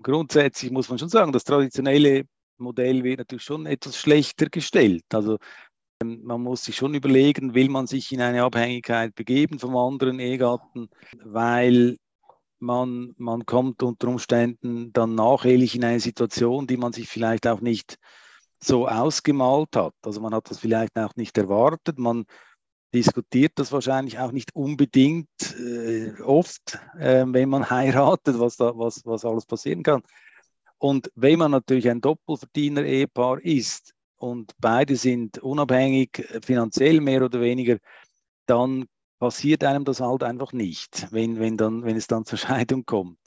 grundsätzlich muss man schon sagen, das traditionelle Modell wird natürlich schon etwas schlechter gestellt. Also man muss sich schon überlegen, will man sich in eine Abhängigkeit begeben vom anderen Ehegatten, weil man kommt unter Umständen dann nachträglich in eine Situation, die man sich vielleicht auch nicht so ausgemalt hat. Also man hat das vielleicht auch nicht erwartet, man diskutiert das wahrscheinlich auch nicht unbedingt oft, wenn man heiratet, was alles passieren kann. Und wenn man natürlich ein Doppelverdiener-Ehepaar ist und beide sind unabhängig, finanziell mehr oder weniger, dann passiert einem das halt einfach nicht, wenn es dann zur Scheidung kommt.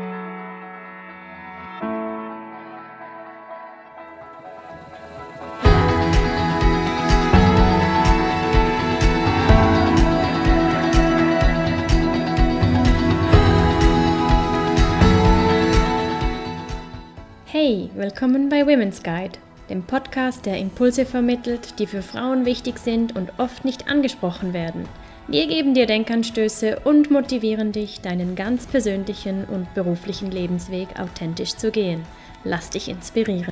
Hey, willkommen bei Women's Guide, dem Podcast, der Impulse vermittelt, die für Frauen wichtig sind und oft nicht angesprochen werden. Wir geben dir Denkanstöße und motivieren dich, deinen ganz persönlichen und beruflichen Lebensweg authentisch zu gehen. Lass dich inspirieren.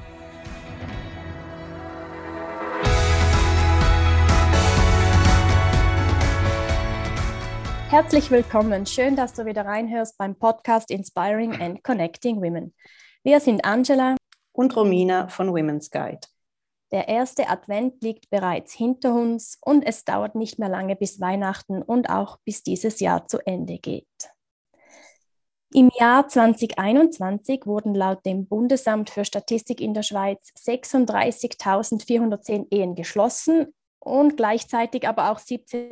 Herzlich willkommen, schön, dass du wieder reinhörst beim Podcast Inspiring and Connecting Women. Wir sind Angela und Romina von Women's Guide. Der erste Advent liegt bereits hinter uns und es dauert nicht mehr lange bis Weihnachten und auch bis dieses Jahr zu Ende geht. Im Jahr 2021 wurden laut dem Bundesamt für Statistik in der Schweiz 36.410 Ehen geschlossen und gleichzeitig aber auch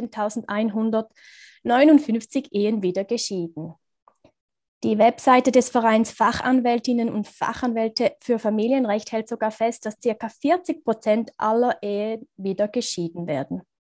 17.159 Ehen wieder geschieden. Die Webseite des Vereins Fachanwältinnen und Fachanwälte für Familienrecht hält sogar fest, dass ca. 40% aller Ehen wieder geschieden werden.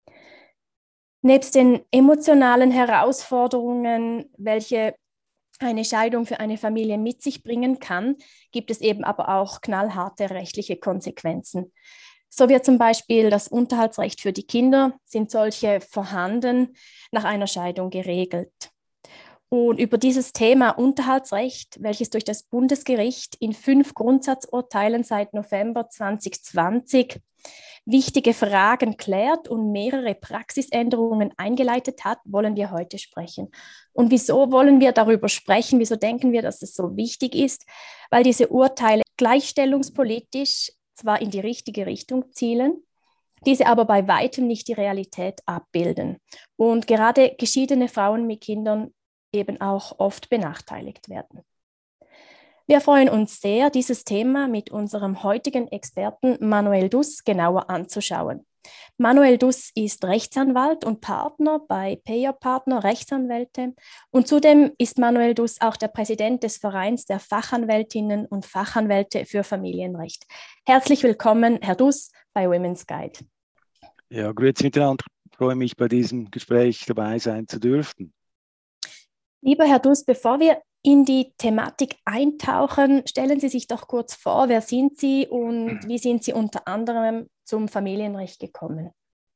Nebst den emotionalen Herausforderungen, welche eine Scheidung für eine Familie mit sich bringen kann, gibt es eben aber auch knallharte rechtliche Konsequenzen. So wird zum Beispiel das Unterhaltsrecht für die Kinder, sind solche vorhanden, nach einer Scheidung geregelt. Und über dieses Thema Unterhaltsrecht, welches durch das Bundesgericht in 5 Grundsatzurteilen seit November 2020 wichtige Fragen klärt und mehrere Praxisänderungen eingeleitet hat, wollen wir heute sprechen. Und wieso wollen wir darüber sprechen? Wieso denken wir, dass es so wichtig ist? Weil diese Urteile gleichstellungspolitisch zwar in die richtige Richtung zielen, diese aber bei weitem nicht die Realität abbilden. Und gerade geschiedene Frauen mit Kindern eben auch oft benachteiligt werden. Wir freuen uns sehr, dieses Thema mit unserem heutigen Experten Manuel Duss genauer anzuschauen. Manuel Duss ist Rechtsanwalt und Partner bei Peyer Partner Rechtsanwälte und zudem ist Manuel Duss auch der Präsident des Vereins der Fachanwältinnen und Fachanwälte für Familienrecht. Herzlich willkommen, Herr Duss, bei Women's Guide. Ja, grüezi miteinander. Ich freue mich, bei diesem Gespräch dabei sein zu dürfen. Lieber Herr Duss, bevor wir in die Thematik eintauchen, stellen Sie sich doch kurz vor, wer sind Sie und wie sind Sie unter anderem zum Familienrecht gekommen?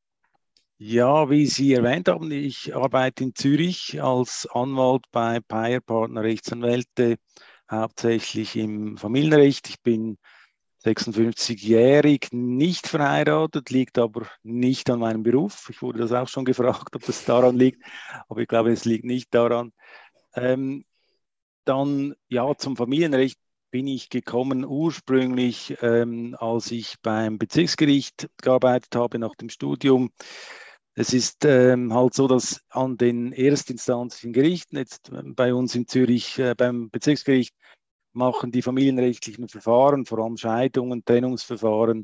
Ja, wie Sie erwähnt haben, ich arbeite in Zürich als Anwalt bei Peyer Partner Rechtsanwälte, hauptsächlich im Familienrecht. Ich bin 56-jährig, nicht verheiratet, liegt aber nicht an meinem Beruf. Ich wurde das auch schon gefragt, ob das daran liegt, aber ich glaube, es liegt nicht daran. Dann, ja, zum Familienrecht bin ich gekommen ursprünglich, als ich beim Bezirksgericht gearbeitet habe nach dem Studium. Es ist halt so, dass an den erstinstanzlichen Gerichten, jetzt bei uns in Zürich beim Bezirksgericht, machen die familienrechtlichen Verfahren, vor allem Scheidungen, Trennungsverfahren,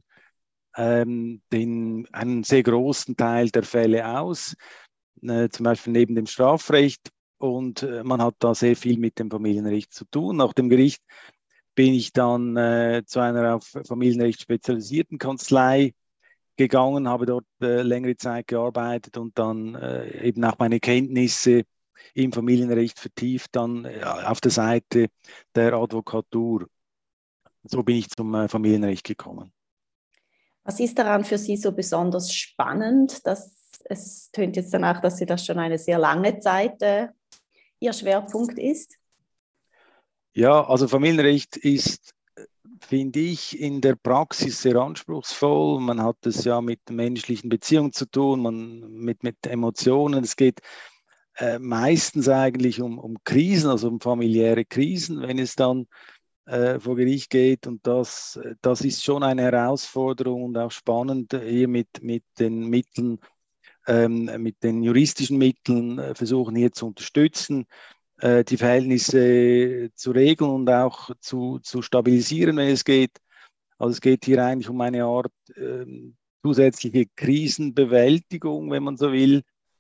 einen sehr großen Teil der Fälle aus, zum Beispiel neben dem Strafrecht. Und man hat da sehr viel mit dem Familienrecht zu tun. Nach dem Gericht bin ich dann zu einer auf Familienrecht spezialisierten Kanzlei gegangen, habe dort längere Zeit gearbeitet und dann eben auch meine Kenntnisse im Familienrecht vertieft, dann auf der Seite der Advokatur. So bin ich zum Familienrecht gekommen. Was ist daran für Sie so besonders spannend? Es tönt jetzt danach, dass Sie das schon eine sehr lange Zeit Ihr Schwerpunkt ist. Ja, also Familienrecht ist, finde ich, in der Praxis sehr anspruchsvoll. Man hat es ja mit menschlichen Beziehungen zu tun, mit Emotionen. Es geht meistens eigentlich um Krisen, also um familiäre Krisen, wenn es dann vor Gericht geht. Und das ist schon eine Herausforderung und auch spannend, hier mit den Mitteln, mit den juristischen Mitteln versuchen hier zu unterstützen, die Verhältnisse zu regeln und auch zu stabilisieren, wenn es geht. Also es geht hier eigentlich um eine Art zusätzliche Krisenbewältigung, wenn man so will.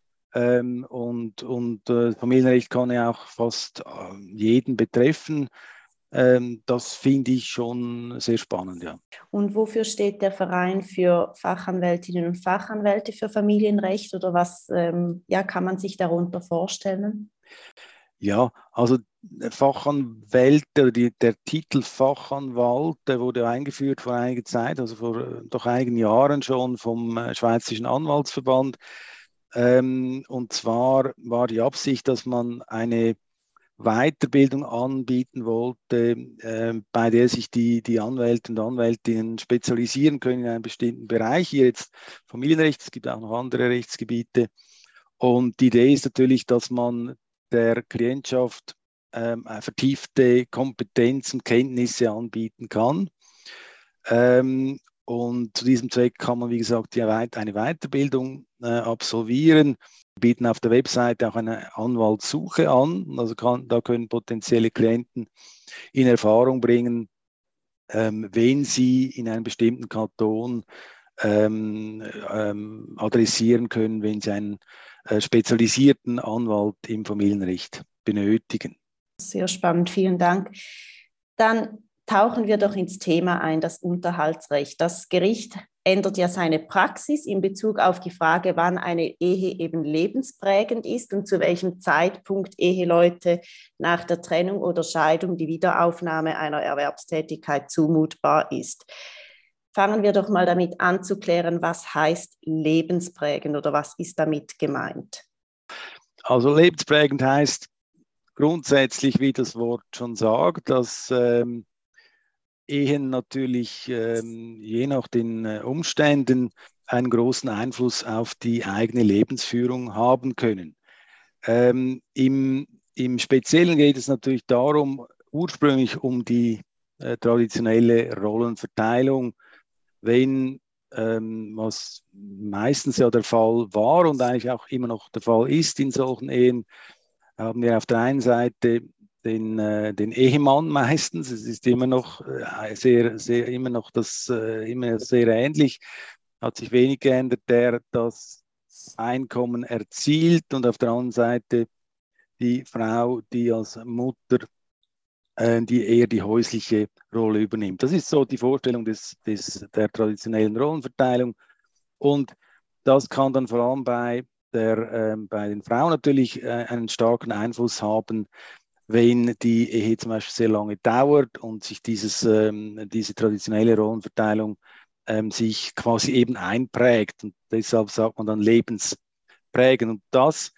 Familienrecht kann ja auch fast jeden betreffen. Das finde ich schon sehr spannend, ja. Und wofür steht der Verein für Fachanwältinnen und Fachanwälte für Familienrecht oder was ja, kann man sich darunter vorstellen? Ja, also Fachanwälte oder der Titel Fachanwalt, der wurde eingeführt vor einiger Zeit, also vor doch einigen Jahren schon vom Schweizerischen Anwaltsverband. Und zwar war die Absicht, dass man eine Weiterbildung anbieten wollte, bei der sich die Anwälte und Anwältinnen spezialisieren können in einem bestimmten Bereich. Hier jetzt Familienrecht, es gibt auch noch andere Rechtsgebiete. Und die Idee ist natürlich, dass man der Klientschaft vertiefte Kompetenzen, Kenntnisse anbieten kann. Und zu diesem Zweck kann man, wie gesagt, eine Weiterbildung absolvieren. Wir bieten auf der Webseite auch eine Anwaltssuche an. Also da können potenzielle Klienten in Erfahrung bringen, wen sie in einem bestimmten Kanton adressieren können, wenn sie einen spezialisierten Anwalt im Familienrecht benötigen. Sehr spannend, vielen Dank. Dann tauchen wir doch ins Thema ein, das Unterhaltsrecht. Das Gericht ändert ja seine Praxis in Bezug auf die Frage, wann eine Ehe eben lebensprägend ist und zu welchem Zeitpunkt Eheleute nach der Trennung oder Scheidung die Wiederaufnahme einer Erwerbstätigkeit zumutbar ist. Fangen wir doch mal damit an zu klären, was heißt lebensprägend oder was ist damit gemeint? Also lebensprägend heißt grundsätzlich, wie das Wort schon sagt, dass Ehen natürlich je nach den Umständen einen großen Einfluss auf die eigene Lebensführung haben können. Im Speziellen geht es natürlich darum, ursprünglich um die traditionelle Rollenverteilung, wenn was meistens ja der Fall war und eigentlich auch immer noch der Fall ist in solchen Ehen, haben wir auf der einen Seite den Ehemann meistens. Es ist immer noch immer sehr ähnlich. Hat sich wenig geändert, der das Einkommen erzielt und auf der anderen Seite die Frau, die als Mutter die eher die häusliche Rolle übernimmt. Das ist so die Vorstellung der traditionellen Rollenverteilung. Und das kann dann vor allem bei den Frauen natürlich einen starken Einfluss haben, wenn die Ehe zum Beispiel sehr lange dauert und sich diese traditionelle Rollenverteilung sich quasi eben einprägt. Und deshalb sagt man dann lebensprägend. Und das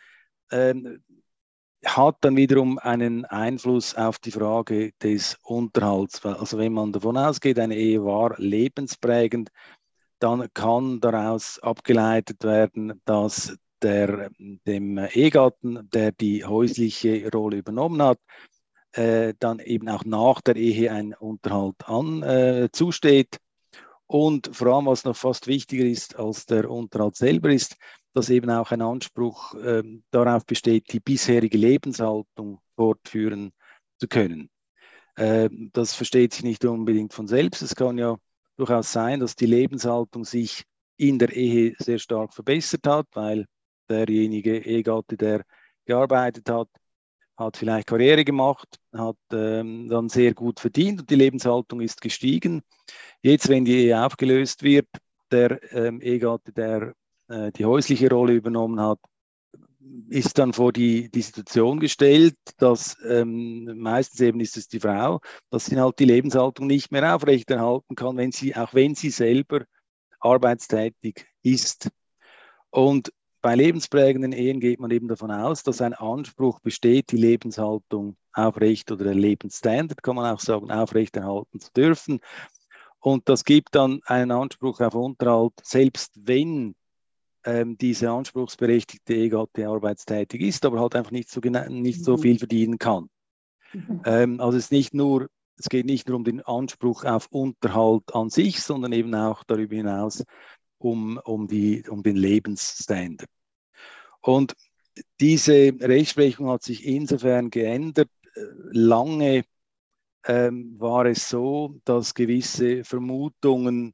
hat dann wiederum einen Einfluss auf die Frage des Unterhalts. Also wenn man davon ausgeht, eine Ehe war lebensprägend, dann kann daraus abgeleitet werden, dass dem Ehegatten, der die häusliche Rolle übernommen hat, dann eben auch nach der Ehe ein Unterhalt zusteht. Und vor allem, was noch fast wichtiger ist als der Unterhalt selber, ist, dass eben auch ein Anspruch darauf besteht, die bisherige Lebenshaltung fortführen zu können. Das versteht sich nicht unbedingt von selbst. Es kann ja durchaus sein, dass die Lebenshaltung sich in der Ehe sehr stark verbessert hat, weil derjenige Ehegatte, der gearbeitet hat, hat vielleicht Karriere gemacht, hat dann sehr gut verdient und die Lebenshaltung ist gestiegen. Jetzt, wenn die Ehe aufgelöst wird, der Ehegatte, der die häusliche Rolle übernommen hat, ist dann vor die Situation gestellt, dass meistens eben ist es die Frau, dass sie halt die Lebenshaltung nicht mehr aufrechterhalten kann, auch wenn sie selber arbeitstätig ist. Und bei lebensprägenden Ehen geht man eben davon aus, dass ein Anspruch besteht, die Lebenshaltung aufrecht oder der Lebensstandard, kann man auch sagen, aufrechterhalten zu dürfen. Und das gibt dann einen Anspruch auf Unterhalt, selbst wenn diese anspruchsberechtigte Ehegatte arbeitstätig ist, aber halt einfach nicht so viel verdienen kann. Also es geht nicht nur um den Anspruch auf Unterhalt an sich, sondern eben auch darüber hinaus um den Lebensstandard. Und diese Rechtsprechung hat sich insofern geändert. Lange war es so, dass gewisse Vermutungen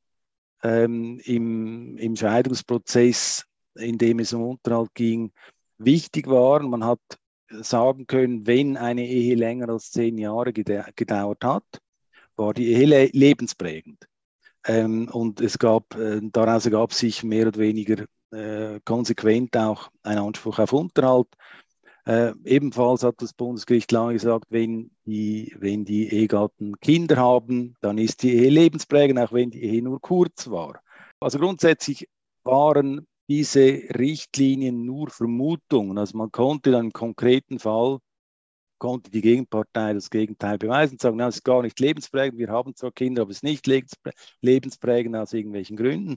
im Scheidungsprozess, in dem es um Unterhalt ging, wichtig waren. Man hat sagen können, wenn eine Ehe länger als 10 Jahre gedauert hat, war die Ehe lebensprägend. Und daraus ergab sich mehr oder weniger konsequent auch ein Anspruch auf Unterhalt. Ebenfalls hat das Bundesgericht lange gesagt, wenn die Ehegatten Kinder haben, dann ist die Ehe lebensprägend, auch wenn die Ehe nur kurz war. Also grundsätzlich waren diese Richtlinien nur Vermutungen. Also man konnte dann im konkreten Fall, konnte die Gegenpartei das Gegenteil beweisen, sagen, es ist gar nicht lebensprägend, wir haben zwar Kinder, aber es ist nicht lebensprägend aus irgendwelchen Gründen.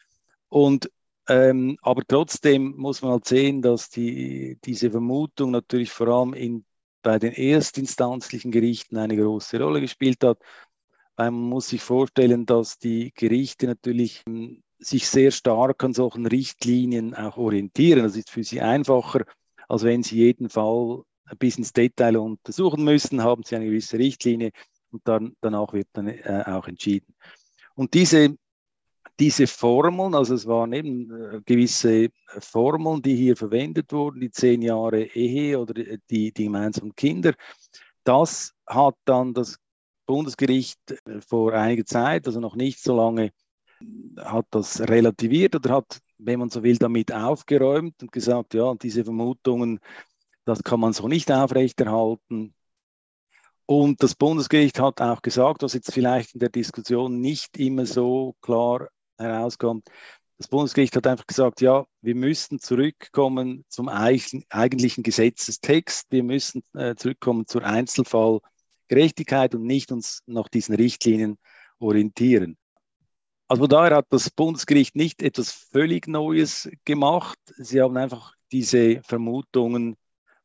Aber trotzdem muss man halt sehen, dass diese Vermutung natürlich vor allem bei den erstinstanzlichen Gerichten eine große Rolle gespielt hat, weil man muss sich vorstellen, dass die Gerichte natürlich sich sehr stark an solchen Richtlinien auch orientieren. Das ist für sie einfacher, als wenn sie jeden Fall bis ins Detail untersuchen müssen, haben sie eine gewisse Richtlinie und danach wird dann auch entschieden. Und diese Formeln, also es waren eben gewisse Formeln, die hier verwendet wurden, die 10 Jahre Ehe oder die gemeinsamen Kinder, das hat dann das Bundesgericht vor einiger Zeit, also noch nicht so lange, hat das relativiert oder hat, wenn man so will, damit aufgeräumt und gesagt, ja, diese Vermutungen, das kann man so nicht aufrechterhalten. Und das Bundesgericht hat auch gesagt, was jetzt vielleicht in der Diskussion nicht immer so klar herauskommt, das Bundesgericht hat einfach gesagt, ja, wir müssen zurückkommen zum eigentlichen Gesetzestext, wir müssen zurückkommen zur Einzelfallgerechtigkeit und nicht uns nach diesen Richtlinien orientieren. Also daher hat das Bundesgericht nicht etwas völlig Neues gemacht, sie haben einfach diese Vermutungen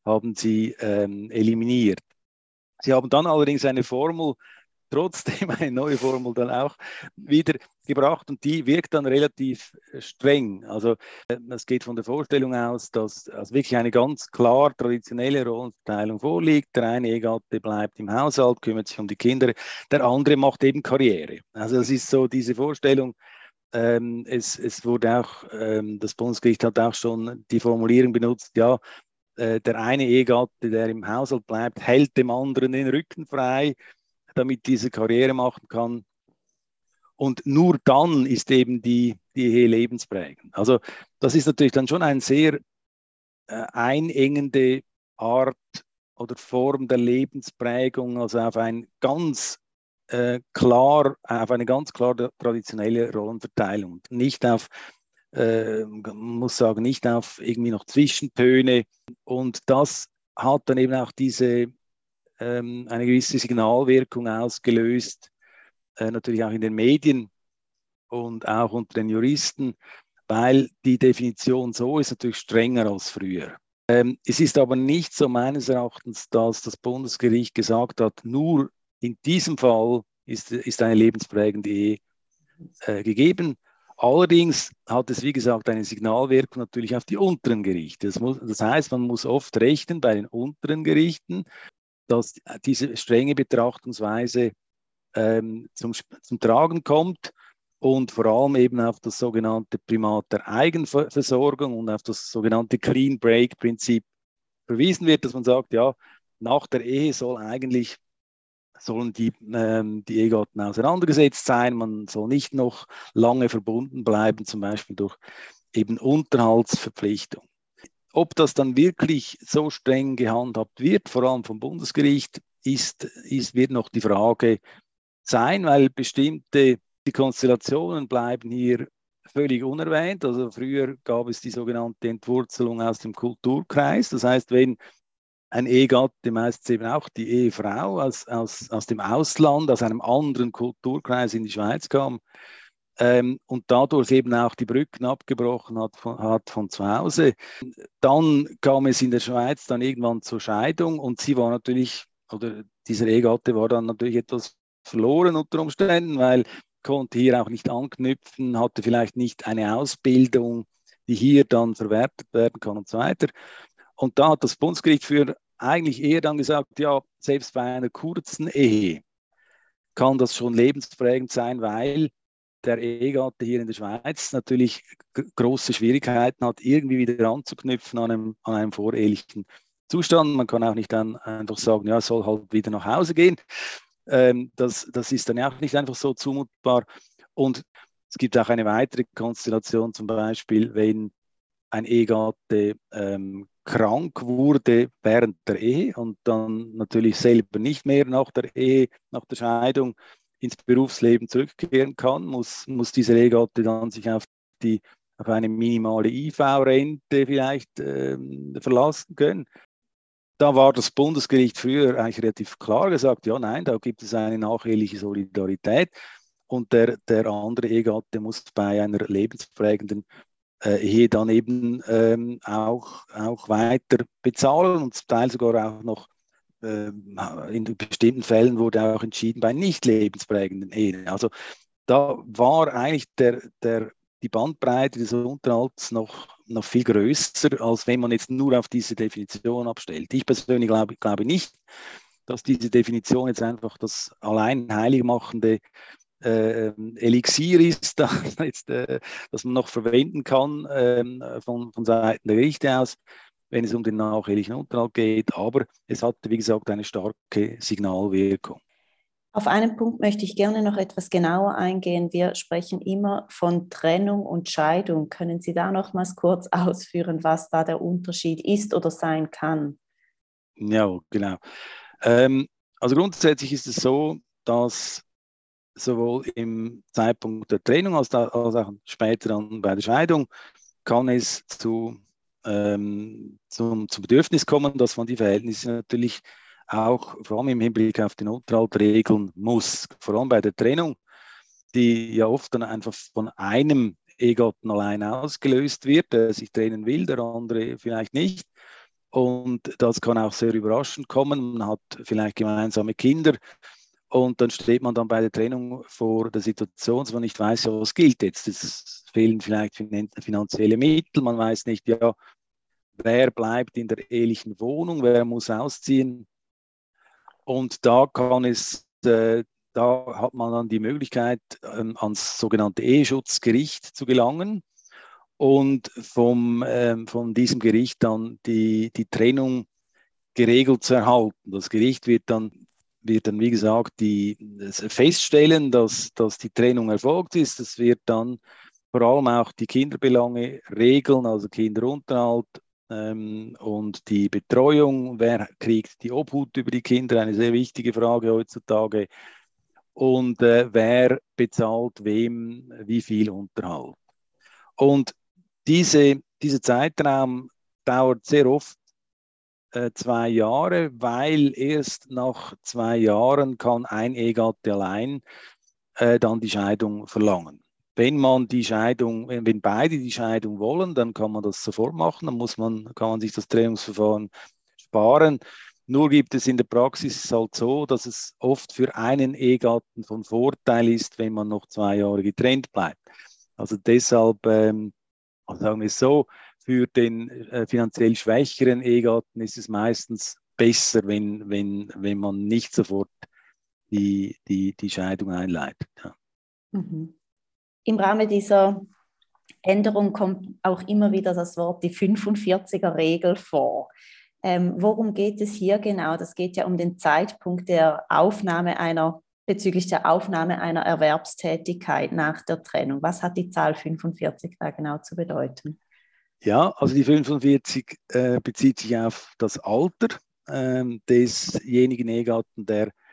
eliminiert. Sie haben dann allerdings trotzdem eine neue Formel dann auch wieder gebracht und die wirkt dann relativ streng. Also es geht von der Vorstellung aus, dass wirklich eine ganz klar traditionelle Rollenverteilung vorliegt. Der eine Ehegatte bleibt im Haushalt, kümmert sich um die Kinder, der andere macht eben Karriere. Also das ist so diese Vorstellung. Es wurde auch, das Bundesgericht hat auch schon die Formulierung benutzt, ja, der eine Ehegatte, der im Haushalt bleibt, hält dem anderen den Rücken frei, damit diese Karriere machen kann. Und nur dann ist eben die Ehe lebensprägend. Also das ist natürlich dann schon eine sehr einengende Art oder Form der Lebensprägung, also auf eine ganz klar traditionelle Rollenverteilung. Nicht auf muss sagen, nicht auf irgendwie noch Zwischentöne. Und das hat dann eben auch eine gewisse Signalwirkung ausgelöst, natürlich auch in den Medien und auch unter den Juristen, weil die Definition so ist natürlich strenger als früher. Es ist aber nicht so meines Erachtens, dass das Bundesgericht gesagt hat, nur in diesem Fall ist eine lebensprägende Ehe gegeben. Allerdings hat es, wie gesagt, eine Signalwirkung natürlich auf die unteren Gerichte. Das heißt, man muss oft rechnen bei den unteren Gerichten, dass diese strenge Betrachtungsweise zum Tragen kommt und vor allem eben auf das sogenannte Primat der Eigenversorgung und auf das sogenannte Clean Break Prinzip verwiesen wird, dass man sagt, ja, nach der Ehe sollen die Ehegatten auseinandergesetzt sein. Man soll nicht noch lange verbunden bleiben, zum Beispiel durch eben Unterhaltsverpflichtung. Ob das dann wirklich so streng gehandhabt wird, vor allem vom Bundesgericht, wird noch die Frage sein, weil die Konstellationen bleiben hier völlig unerwähnt. Also früher gab es die sogenannte Entwurzelung aus dem Kulturkreis. Das heißt, wenn ein Ehegatte, meistens eben auch die Ehefrau aus dem Ausland, aus einem anderen Kulturkreis in die Schweiz kam, und dadurch eben auch die Brücken abgebrochen hat von zu Hause. Dann kam es in der Schweiz dann irgendwann zur Scheidung und sie war natürlich, oder dieser Ehegatte war dann natürlich etwas verloren unter Umständen, weil konnte hier auch nicht anknüpfen, hatte vielleicht nicht eine Ausbildung, die hier dann verwertet werden kann und so weiter. Und da hat das Bundesgericht für eigentlich eher dann gesagt, ja, selbst bei einer kurzen Ehe kann das schon lebensprägend sein, weil der Ehegatte hier in der Schweiz natürlich große Schwierigkeiten hat, irgendwie wieder anzuknüpfen an einem vorehelichen Zustand. Man kann auch nicht dann einfach sagen, ja, soll halt wieder nach Hause gehen. Das ist dann auch nicht einfach so zumutbar. Und es gibt auch eine weitere Konstellation, zum Beispiel, wenn ein Ehegatte krank wurde während der Ehe und dann natürlich selber nicht mehr nach der Ehe, nach der Scheidung ins Berufsleben zurückkehren kann, muss dieser Ehegatte dann sich auf eine minimale IV-Rente vielleicht verlassen können. Da war das Bundesgericht früher eigentlich relativ klar gesagt, ja, nein, da gibt es eine nacheheliche Solidarität und der andere Ehegatte muss bei einer lebensprägenden Ehe dann eben auch weiter bezahlen und zum Teil sogar auch noch in bestimmten Fällen wurde auch entschieden bei nicht lebensprägenden Ehen. Also da war eigentlich die Bandbreite des Unterhalts noch viel größer, als wenn man jetzt nur auf diese Definition abstellt. Ich persönlich glaube nicht, dass diese Definition jetzt einfach das allein heiligmachende Elixier ist, das man noch verwenden kann von Seiten der Gerichte aus, wenn es um den nachehelichen Unterhalt geht. Aber es hatte, wie gesagt, eine starke Signalwirkung. Auf einen Punkt möchte ich gerne noch etwas genauer eingehen. Wir sprechen immer von Trennung und Scheidung. Können Sie da nochmals kurz ausführen, was da der Unterschied ist oder sein kann? Ja, genau. Also grundsätzlich ist es so, dass sowohl im Zeitpunkt der Trennung als auch später dann bei der Scheidung kann es zum Bedürfnis kommen, dass man die Verhältnisse natürlich auch vor allem im Hinblick auf den Unterhalt regeln muss. Vor allem bei der Trennung, die ja oft dann einfach von einem Ehegatten allein ausgelöst wird, der sich trennen will, der andere vielleicht nicht. Und das kann auch sehr überraschend kommen. Man hat vielleicht gemeinsame Kinder und dann steht man dann bei der Trennung vor der Situation, dass man nicht weiß, ja, was gilt jetzt. Es fehlen vielleicht finanzielle Mittel, man weiß nicht, ja, wer bleibt in der ehelichen Wohnung, wer muss ausziehen. Und da hat man dann die Möglichkeit, ans sogenannte Eheschutzgericht zu gelangen und von diesem Gericht dann die Trennung geregelt zu erhalten. Das Gericht wird dann, wie gesagt, feststellen, dass die Trennung erfolgt ist. Es wird dann vor allem auch die Kinderbelange regeln, also Kinderunterhalt und die Betreuung. Wer kriegt die Obhut über die Kinder? Eine sehr wichtige Frage heutzutage. Und wer bezahlt wem wie viel Unterhalt? Und dieser Zeitraum dauert sehr oft 2 Jahre, weil erst nach 2 Jahren kann ein Ehegatte allein dann die Scheidung verlangen. Wenn beide die Scheidung wollen, dann kann man das sofort machen, kann man sich das Trennungsverfahren sparen. Nur gibt es in der Praxis halt so, dass es oft für einen Ehegatten von Vorteil ist, wenn man noch 2 Jahre getrennt bleibt. Also deshalb, sagen wir es so, für den finanziell schwächeren Ehegatten ist es meistens besser, wenn man nicht sofort die Scheidung einleitet. Ja. Mhm. Im Rahmen dieser Änderung kommt auch immer wieder das Wort die 45er-Regel vor. Worum geht es hier genau? Das geht ja um den Zeitpunkt bezüglich der Aufnahme einer Erwerbstätigkeit nach der Trennung. Was hat die Zahl 45 da genau zu bedeuten? Ja, also die 45 bezieht sich auf das Alter desjenigen Ehegatten, der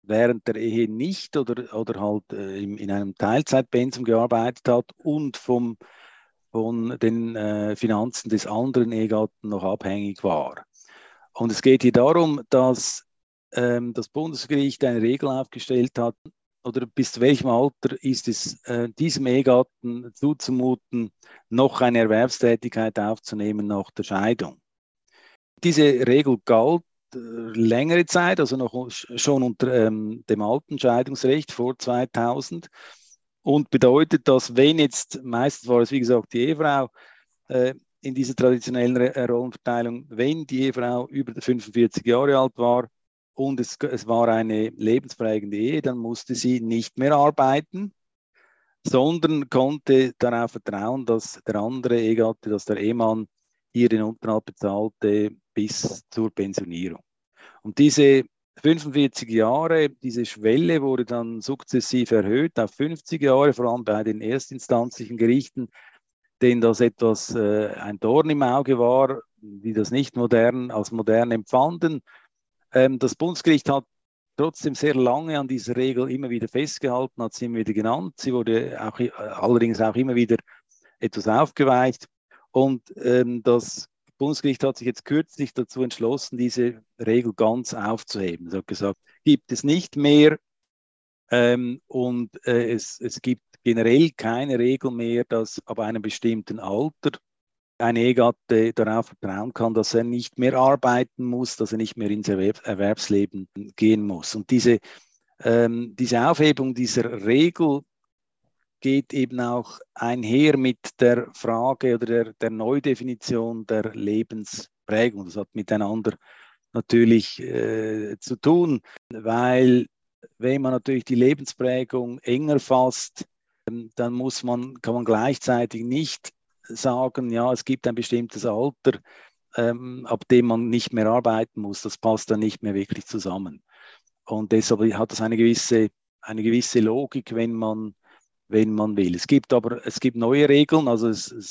während der Ehe nicht oder halt in einem Teilzeitpensum gearbeitet hat und von den Finanzen des anderen Ehegatten noch abhängig war. Und es geht hier darum, dass das Bundesgericht eine Regel aufgestellt hat, oder bis zu welchem Alter ist es diesem Ehegatten zuzumuten, noch eine Erwerbstätigkeit aufzunehmen nach der Scheidung. Diese Regel galt längere Zeit, also noch schon unter dem alten Scheidungsrecht vor 2000 und bedeutet, dass wenn jetzt, meistens war es wie gesagt die Ehefrau, in dieser traditionellen Rollenverteilung, wenn die Ehefrau über 45 Jahre alt war und es war eine lebensprägende Ehe, dann musste sie nicht mehr arbeiten, sondern konnte darauf vertrauen, dass der andere Ehegatte, dass der Ehemann ihr den Unterhalt bezahlte bis zur Pensionierung. Und diese 45 Jahre, diese Schwelle wurde dann sukzessiv erhöht auf 50 Jahre, vor allem bei den erstinstanzlichen Gerichten, denen das etwas ein Dorn im Auge war, die das nicht als modern empfanden. Das Bundesgericht hat trotzdem sehr lange an dieser Regel immer wieder festgehalten, hat sie immer wieder genannt. Sie wurde allerdings auch immer wieder etwas aufgeweicht. Und das Bundesgericht hat sich jetzt kürzlich dazu entschlossen, diese Regel ganz aufzuheben. Es hat gesagt, gibt es nicht mehr es gibt generell keine Regel mehr, dass ab einem bestimmten Alter ein Ehegatte darauf vertrauen kann, dass er nicht mehr arbeiten muss, dass er nicht mehr ins Erwerbsleben gehen muss. Und diese Aufhebung dieser Regel geht eben auch einher mit der Frage oder der Neudefinition der Lebensprägung. Das hat miteinander natürlich zu tun, weil wenn man natürlich die Lebensprägung enger fasst, dann kann man gleichzeitig nicht sagen, ja, es gibt ein bestimmtes Alter, ab dem man nicht mehr arbeiten muss. Das passt dann nicht mehr wirklich zusammen. Und deshalb hat das eine gewisse Logik, wenn man will. Es gibt neue Regeln, also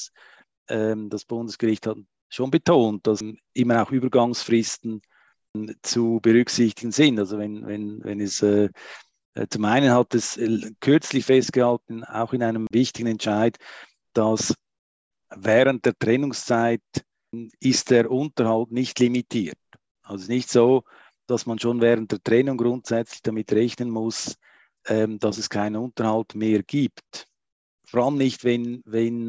das Bundesgericht hat schon betont, dass immer auch Übergangsfristen zu berücksichtigen sind. Also wenn es zum einen hat es kürzlich festgehalten, auch in einem wichtigen Entscheid, dass während der Trennungszeit ist der Unterhalt nicht limitiert. Also es ist nicht so, dass man schon während der Trennung grundsätzlich damit rechnen muss, dass es keinen Unterhalt mehr gibt. Vor allem nicht, wenn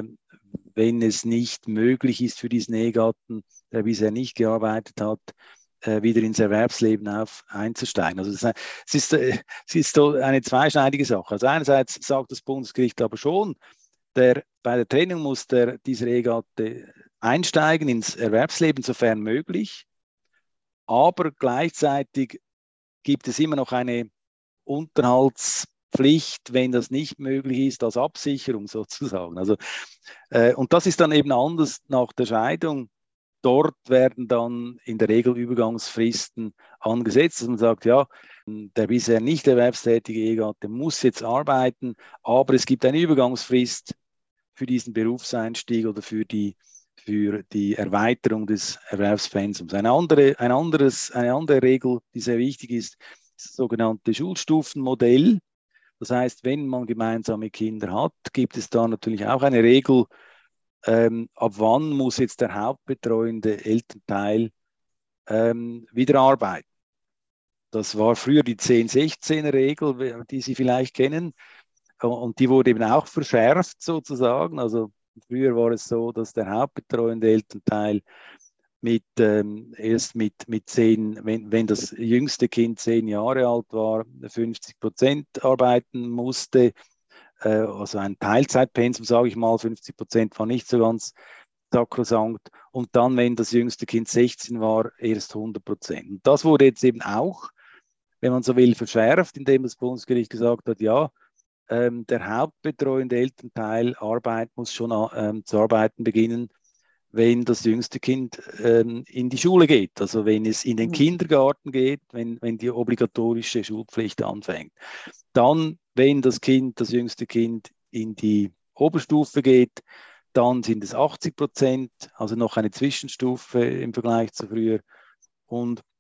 es nicht möglich ist für diesen Ehegatten, der bisher nicht gearbeitet hat, wieder ins Erwerbsleben einzusteigen. Also es ist so eine zweischneidige Sache. Also einerseits sagt das Bundesgericht aber schon, bei der Trennung muss dieser Ehegatte einsteigen ins Erwerbsleben, sofern möglich, aber gleichzeitig gibt es immer noch eine Unterhaltspflicht, wenn das nicht möglich ist, als Absicherung sozusagen. Also, und das ist dann eben anders nach der Scheidung. Dort werden dann in der Regel Übergangsfristen angesetzt, dass man sagt, ja, der bisher nicht erwerbstätige Ehegatte muss jetzt arbeiten, aber es gibt eine Übergangsfrist für diesen Berufseinstieg oder für die Erweiterung des Erwerbspensums. Eine andere Regel, die sehr wichtig ist das sogenannte Schulstufenmodell. Das heißt, wenn man gemeinsame Kinder hat, gibt es da natürlich auch eine Regel, ab wann muss jetzt der hauptbetreuende Elternteil wieder arbeiten. Das war früher die 10-16er-Regel, die Sie vielleicht kennen. Und die wurde eben auch verschärft sozusagen. Also früher war es so, dass der hauptbetreuende Elternteil erst mit 10, wenn das jüngste Kind 10 Jahre alt war, 50% arbeiten musste. Also ein Teilzeitpensum, sage ich mal, 50% war nicht so ganz sakrosankt. Und dann, wenn das jüngste Kind 16 war, erst 100%. Und das wurde jetzt eben auch, wenn man so will, verschärft, indem das Bundesgericht gesagt hat, ja, der hauptbetreuende Elternteil muss schon zu arbeiten beginnen, wenn das jüngste Kind in die Schule geht, also wenn es in den Kindergarten geht, wenn die obligatorische Schulpflicht anfängt. Dann, wenn das jüngste Kind in die Oberstufe geht, dann sind es 80%, also noch eine Zwischenstufe im Vergleich zu früher. Und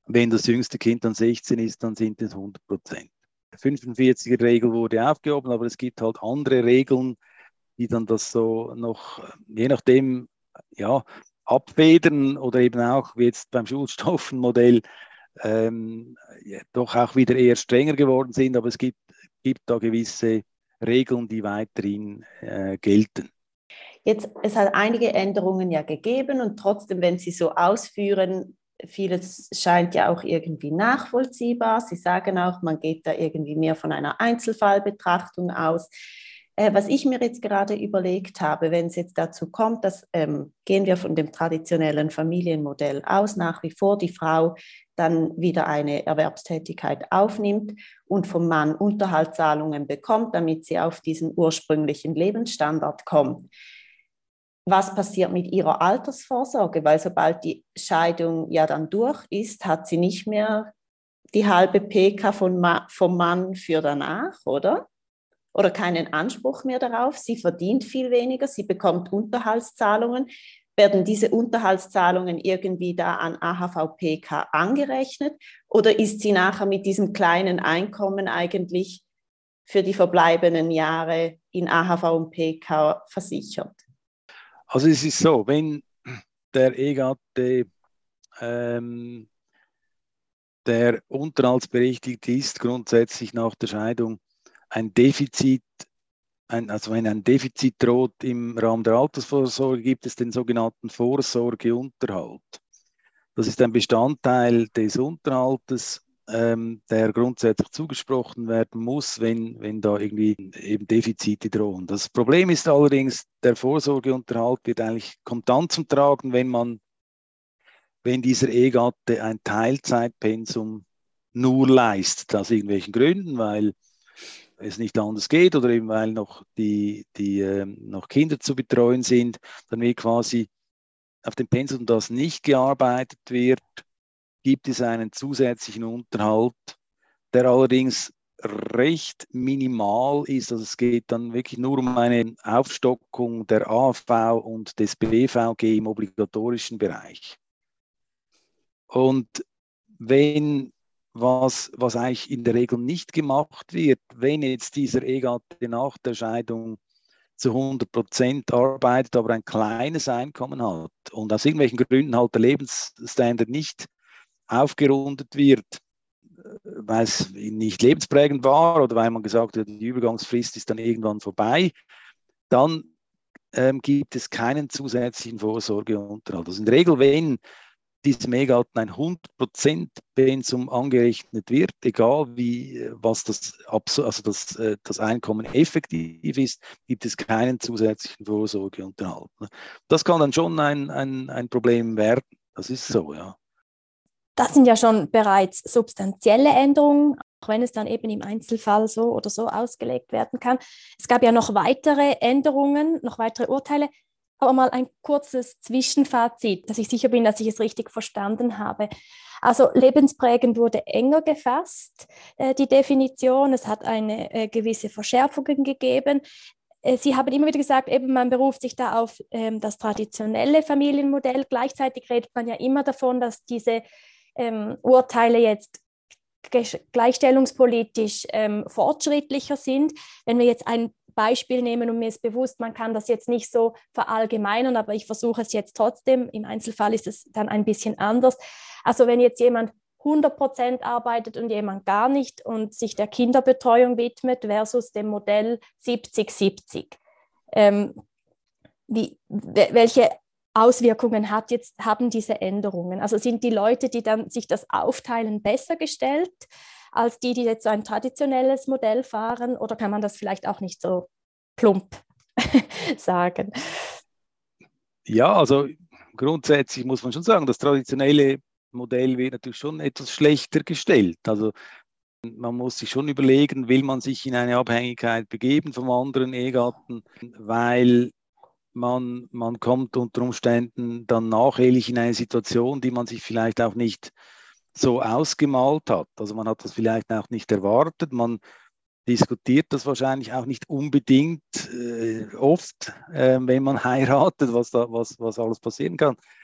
Wenn das jüngste Kind dann 16 ist, dann sind es 100%. Die 45er-Regel wurde aufgehoben, aber es gibt halt andere Regeln, die dann das so noch, je nachdem, ja, abfedern oder eben auch, wie jetzt beim Schulstoffenmodell, ja, doch auch wieder eher strenger geworden sind, aber es gibt da gewisse Regeln, die weiterhin gelten. Jetzt, es hat einige Änderungen ja gegeben und trotzdem, wenn Sie so ausführen, vieles scheint ja auch irgendwie nachvollziehbar. Sie sagen auch, man geht da irgendwie mehr von einer Einzelfallbetrachtung aus. Was ich mir jetzt gerade überlegt habe, wenn es jetzt dazu kommt, dass gehen wir von dem traditionellen Familienmodell aus, nach wie vor die Frau dann wieder eine Erwerbstätigkeit aufnimmt und vom Mann Unterhaltszahlungen bekommt, damit sie auf diesen ursprünglichen Lebensstandard kommt. Was passiert mit ihrer Altersvorsorge? Weil sobald die Scheidung ja dann durch ist, hat sie nicht mehr die halbe PK vom Mann für danach, oder? Oder keinen Anspruch mehr darauf. Sie verdient viel weniger, sie bekommt Unterhaltszahlungen. Werden diese Unterhaltszahlungen irgendwie da an AHV-PK angerechnet? Oder ist sie nachher mit diesem kleinen Einkommen eigentlich für die verbleibenden Jahre in AHV und PK versichert? Also es ist so, wenn der Ehegatte der unterhaltsberechtigt ist, grundsätzlich nach der Scheidung ein Defizit, also wenn ein Defizit droht im Rahmen der Altersvorsorge, gibt es den sogenannten Vorsorgeunterhalt. Das ist ein Bestandteil des Unterhaltes, der grundsätzlich zugesprochen werden muss, wenn da irgendwie eben Defizite drohen. Das Problem ist allerdings, der Vorsorgeunterhalt kommt dann zum Tragen, wenn dieser Ehegatte ein Teilzeitpensum nur leistet, aus irgendwelchen Gründen, weil es nicht anders geht oder eben weil noch noch Kinder zu betreuen sind, dann wird quasi auf dem Pensum, das nicht gearbeitet wird, gibt es einen zusätzlichen Unterhalt, der allerdings recht minimal ist. Also es geht dann wirklich nur um eine Aufstockung der AV und des BVG im obligatorischen Bereich. Und wenn was eigentlich in der Regel nicht gemacht wird, wenn jetzt dieser Ehegatte nach der Scheidung zu 100% arbeitet, aber ein kleines Einkommen hat und aus irgendwelchen Gründen halt der Lebensstandard nicht aufgerundet wird, weil es nicht lebensprägend war oder weil man gesagt hat, die Übergangsfrist ist dann irgendwann vorbei, dann gibt es keinen zusätzlichen Vorsorgeunterhalt. Also in der Regel, wenn diesem Ehegatten ein 100% Pensum angerechnet wird, egal was das Einkommen effektiv ist, gibt es keinen zusätzlichen Vorsorgeunterhalt. Das kann dann schon ein Problem werden. Das ist so, ja. Das sind ja schon bereits substanzielle Änderungen, auch wenn es dann eben im Einzelfall so oder so ausgelegt werden kann. Es gab ja noch weitere Änderungen, noch weitere Urteile. Aber mal ein kurzes Zwischenfazit, dass ich sicher bin, dass ich es richtig verstanden habe. Also lebensprägend wurde enger gefasst, die Definition. Es hat eine gewisse Verschärfung gegeben. Sie haben immer wieder gesagt, eben man beruft sich da auf das traditionelle Familienmodell. Gleichzeitig redet man ja immer davon, dass diese Urteile jetzt gleichstellungspolitisch fortschrittlicher sind. Wenn wir jetzt ein Beispiel nehmen und mir ist bewusst, man kann das jetzt nicht so verallgemeinern, aber ich versuche es jetzt trotzdem. Im Einzelfall ist es dann ein bisschen anders. Also wenn jetzt jemand 100% arbeitet und jemand gar nicht und sich der Kinderbetreuung widmet versus dem Modell 70-70. Welche Auswirkungen haben diese Änderungen? Also sind die Leute, die dann sich das aufteilen, besser gestellt als die jetzt so ein traditionelles Modell fahren? Oder kann man das vielleicht auch nicht so plump sagen? Ja, also grundsätzlich muss man schon sagen, das traditionelle Modell wird natürlich schon etwas schlechter gestellt. Also man muss sich schon überlegen, will man sich in eine Abhängigkeit begeben vom anderen Ehegatten, weil man kommt unter Umständen dann nachehelich in eine Situation, die man sich vielleicht auch nicht so ausgemalt hat. Also man hat das vielleicht auch nicht erwartet. Man diskutiert das wahrscheinlich auch nicht unbedingt oft, wenn man heiratet, was alles passieren kann.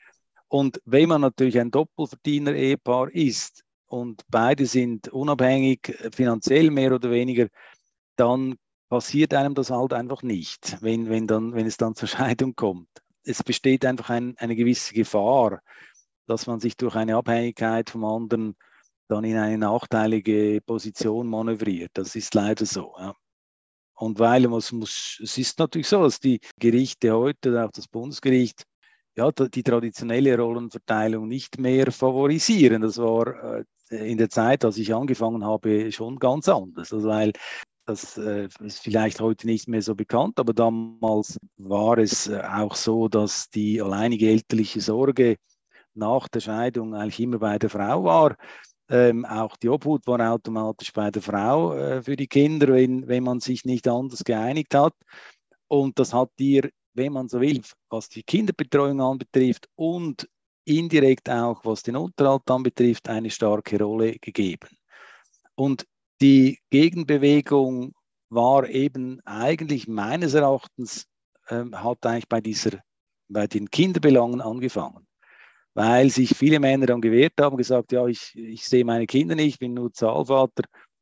Und wenn man natürlich ein Doppelverdiener-Ehepaar ist und beide sind unabhängig, finanziell mehr oder weniger, dann passiert einem das halt einfach nicht, wenn es dann zur Scheidung kommt. Es besteht einfach eine gewisse Gefahr, dass man sich durch eine Abhängigkeit vom anderen dann in eine nachteilige Position manövriert. Das ist leider so. Ja. Und weil es ist natürlich so, dass die Gerichte heute, auch das Bundesgericht, ja, die traditionelle Rollenverteilung nicht mehr favorisieren. Das war in der Zeit, als ich angefangen habe, schon ganz anders. Also weil das ist vielleicht heute nicht mehr so bekannt, aber damals war es auch so, dass die alleinige elterliche Sorge nach der Scheidung eigentlich immer bei der Frau war. Auch die Obhut war automatisch bei der Frau für die Kinder, wenn man sich nicht anders geeinigt hat. Und das hat ihr, wenn man so will, was die Kinderbetreuung anbetrifft und indirekt auch, was den Unterhalt anbetrifft, eine starke Rolle gegeben. Und die Gegenbewegung war eben eigentlich meines Erachtens, hat eigentlich bei den Kinderbelangen angefangen. Weil sich viele Männer dann gewehrt haben, gesagt, ja, ich sehe meine Kinder nicht, ich bin nur Zahlvater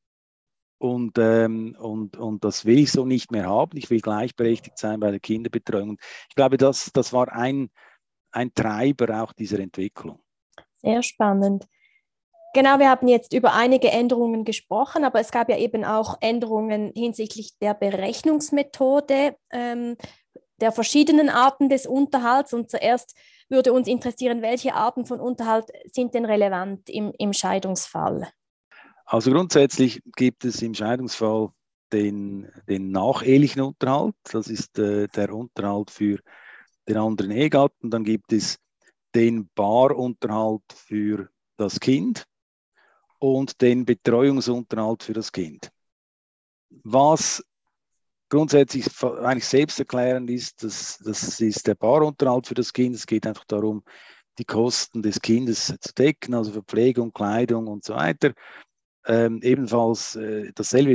und das will ich so nicht mehr haben. Ich will gleichberechtigt sein bei der Kinderbetreuung. Und ich glaube, das war ein Treiber auch dieser Entwicklung. Sehr spannend. Genau, wir haben jetzt über einige Änderungen gesprochen, aber es gab ja eben auch Änderungen hinsichtlich der Berechnungsmethode der verschiedenen Arten des Unterhalts. Und zuerst würde uns interessieren, welche Arten von Unterhalt sind denn relevant im Scheidungsfall? Also grundsätzlich gibt es im Scheidungsfall den nachehelichen Unterhalt. Das ist der Unterhalt für den anderen Ehegatten. Dann gibt es den Paarunterhalt für das Kind und den Betreuungsunterhalt für das Kind. Was grundsätzlich eigentlich selbsterklärend ist, das ist der Paarunterhalt für das Kind. Es geht einfach darum, die Kosten des Kindes zu decken, also Verpflegung, Kleidung und so weiter. Ebenfalls dasselbe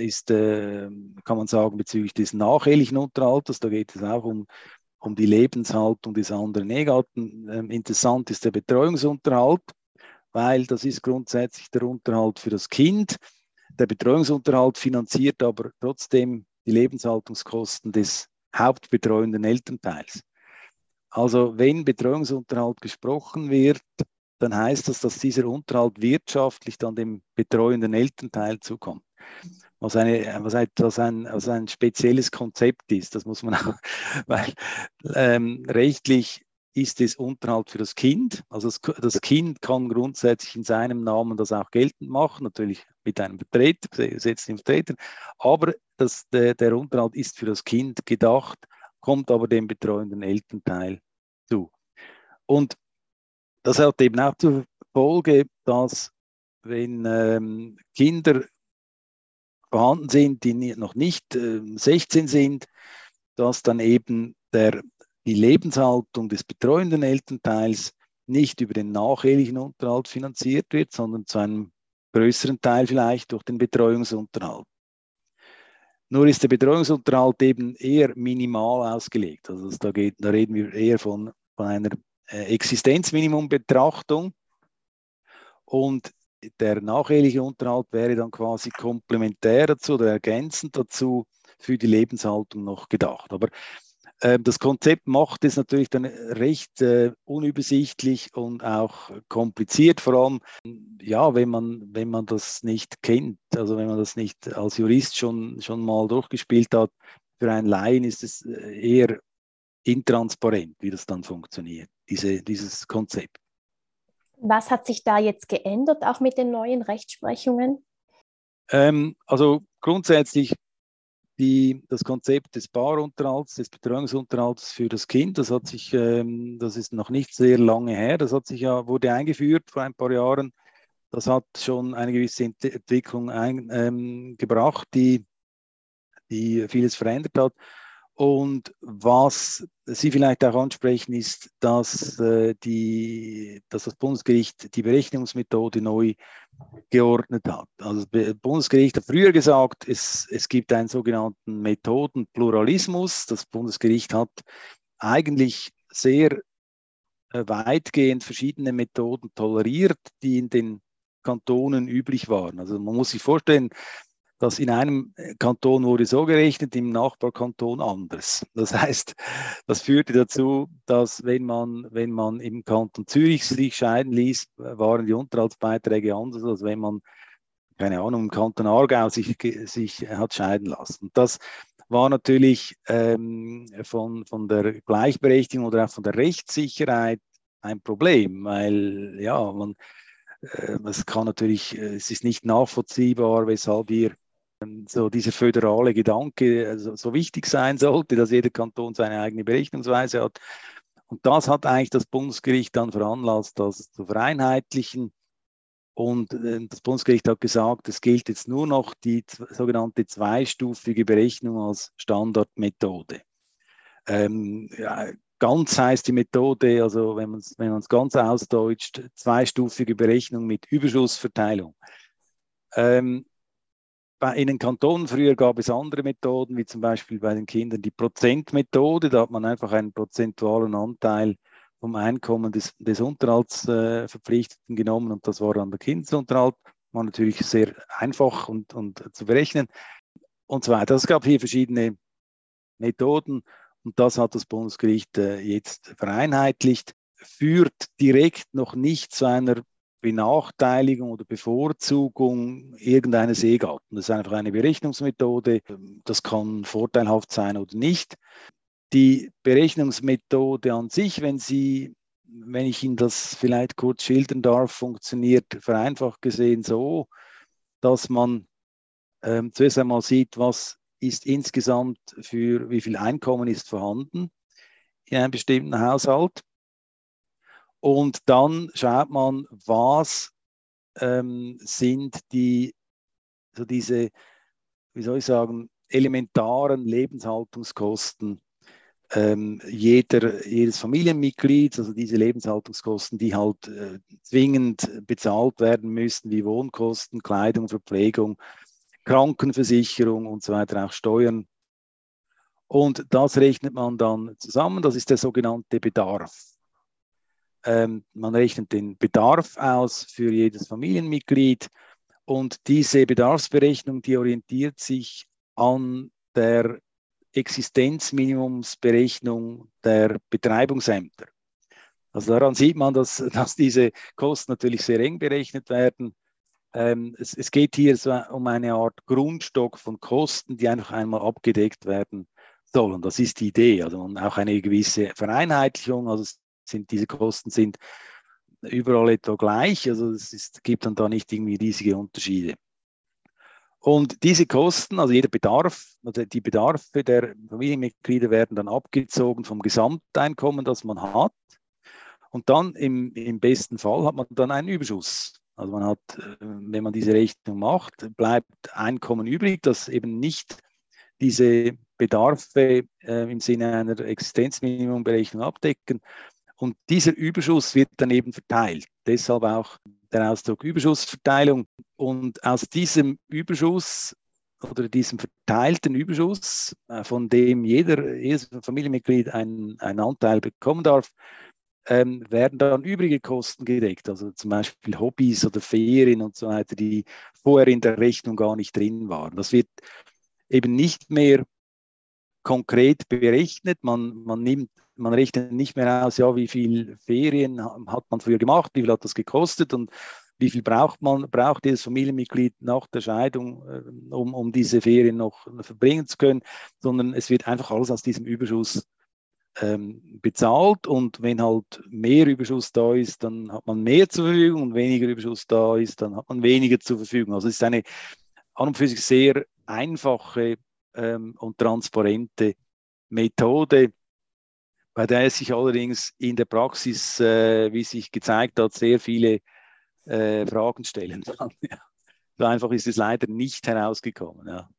kann man sagen, bezüglich des nachehelichen Unterhaltes. Da geht es auch um die Lebenshaltung des anderen Ehegatten. Interessant ist der Betreuungsunterhalt, weil das ist grundsätzlich der Unterhalt für das Kind. Der Betreuungsunterhalt finanziert aber trotzdem die Lebenshaltungskosten des hauptbetreuenden Elternteils. Also wenn Betreuungsunterhalt gesprochen wird, dann heißt das, dass dieser Unterhalt wirtschaftlich dann dem betreuenden Elternteil zukommt. Was ein spezielles Konzept ist, das muss man auch, weil rechtlich ist es Unterhalt für das Kind. Also das Kind kann grundsätzlich in seinem Namen das auch geltend machen, natürlich mit einem Vertreter, gesetzlichen Vertreter, aber der Unterhalt ist für das Kind gedacht, kommt aber dem betreuenden Elternteil zu. Und das hat eben auch zur Folge, dass wenn Kinder vorhanden sind, die noch nicht 16 sind, dass dann eben die Lebenshaltung des betreuenden Elternteils nicht über den nachehelichen Unterhalt finanziert wird, sondern zu einem größeren Teil vielleicht durch den Betreuungsunterhalt. Nur ist der Betreuungsunterhalt eben eher minimal ausgelegt. Also da reden wir eher von einer Existenzminimumbetrachtung und der nacheheliche Unterhalt wäre dann quasi komplementär dazu oder ergänzend dazu für die Lebenshaltung noch gedacht. Aber das Konzept macht es natürlich dann recht unübersichtlich und auch kompliziert, vor allem ja, wenn man das nicht kennt, also wenn man das nicht als Jurist schon mal durchgespielt hat. Für einen Laien ist es eher intransparent, wie das dann funktioniert, dieses Konzept. Was hat sich da jetzt geändert, auch mit den neuen Rechtsprechungen? Also grundsätzlich das Konzept des Paarunterhalts, des Betreuungsunterhalts für das Kind, das ist noch nicht sehr lange her, wurde eingeführt vor ein paar Jahren. Das hat schon eine gewisse Entwicklung gebracht, die vieles verändert hat. Und was Sie vielleicht auch ansprechen, ist, dass das Bundesgericht die Berechnungsmethode neu geordnet hat. Also das Bundesgericht hat früher gesagt, es gibt einen sogenannten Methodenpluralismus. Das Bundesgericht hat eigentlich sehr weitgehend verschiedene Methoden toleriert, die in den Kantonen üblich waren. Also man muss sich vorstellen, dass in einem Kanton wurde so gerechnet, im Nachbarkanton anders. Das heißt, das führte dazu, dass wenn man im Kanton Zürich sich scheiden ließ, waren die Unterhaltsbeiträge anders, als wenn man, keine Ahnung, im Kanton Aargau sich hat scheiden lassen. Und das war natürlich von der Gleichberechtigung oder auch von der Rechtssicherheit ein Problem, weil ja, es kann natürlich, es ist nicht nachvollziehbar, weshalb hier so dieser föderale Gedanke so wichtig sein sollte, dass jeder Kanton seine eigene Berechnungsweise hat. Und das hat eigentlich das Bundesgericht dann veranlasst, das zu vereinheitlichen. Und das Bundesgericht hat gesagt, es gilt jetzt nur noch die sogenannte zweistufige Berechnung als Standardmethode. Ja, ganz heißt die Methode, also wenn man es ganz ausdeutscht, zweistufige Berechnung mit Überschussverteilung. In den Kantonen früher gab es andere Methoden, wie zum Beispiel bei den Kindern die Prozentmethode. Da hat man einfach einen prozentualen Anteil vom Einkommen des Unterhaltsverpflichteten genommen und das war dann der Kindesunterhalt. War natürlich sehr einfach und zu berechnen und so weiter. Es gab hier verschiedene Methoden und das hat das Bundesgericht jetzt vereinheitlicht. Führt direkt noch nicht zu einer Benachteiligung oder Bevorzugung irgendeines Ehegatten. Das ist einfach eine Berechnungsmethode. Das kann vorteilhaft sein oder nicht. Die Berechnungsmethode an sich, wenn ich Ihnen das vielleicht kurz schildern darf, funktioniert vereinfacht gesehen so, dass man zuerst einmal sieht, was ist insgesamt wie viel Einkommen ist vorhanden in einem bestimmten Haushalt. Und dann schaut man, was sind diese, wie soll ich sagen, elementaren Lebenshaltungskosten jedes Familienmitglieds, also diese Lebenshaltungskosten, die halt zwingend bezahlt werden müssen, wie Wohnkosten, Kleidung, Verpflegung, Krankenversicherung und so weiter, auch Steuern. Und das rechnet man dann zusammen, das ist der sogenannte Bedarf. Man rechnet den Bedarf aus für jedes Familienmitglied und diese Bedarfsberechnung, die orientiert sich an der Existenzminimumsberechnung der Betreibungsämter. Also daran sieht man, dass diese Kosten natürlich sehr eng berechnet werden. Es geht hier so um eine Art Grundstock von Kosten, die einfach einmal abgedeckt werden sollen. Das ist die Idee. Also auch eine gewisse Vereinheitlichung. Also diese Kosten sind überall etwa gleich. Also gibt dann da nicht irgendwie riesige Unterschiede. Und diese Kosten, also jeder Bedarf, also die Bedarfe der Familienmitglieder werden dann abgezogen vom Gesamteinkommen, das man hat. Und dann im besten Fall hat man dann einen Überschuss. Also man hat, wenn man diese Rechnung macht, bleibt Einkommen übrig, das eben nicht diese Bedarfe im Sinne einer Existenzminimumberechnung abdecken. Und dieser Überschuss wird dann eben verteilt. Deshalb auch der Ausdruck Überschussverteilung. Und aus diesem Überschuss oder diesem verteilten Überschuss, von dem jedes Familienmitglied einen Anteil bekommen darf, werden dann übrige Kosten gedeckt, also zum Beispiel Hobbys oder Ferien und so weiter, die vorher in der Rechnung gar nicht drin waren. Das wird eben nicht mehr konkret berechnet. Man rechnet nicht mehr aus, ja, wie viel Ferien hat man früher gemacht, wie viel hat das gekostet und wie viel braucht jedes Familienmitglied nach der Scheidung, um diese Ferien noch verbringen zu können, sondern es wird einfach alles aus diesem Überschuss bezahlt und wenn halt mehr Überschuss da ist, dann hat man mehr zur Verfügung und weniger Überschuss da ist, dann hat man weniger zur Verfügung. Also es ist eine an und für sich sehr einfache und transparente Methode, bei der es sich allerdings in der Praxis, wie sich gezeigt hat, sehr viele Fragen stellen kann. Ja. So einfach ist es leider nicht herausgekommen. Ja.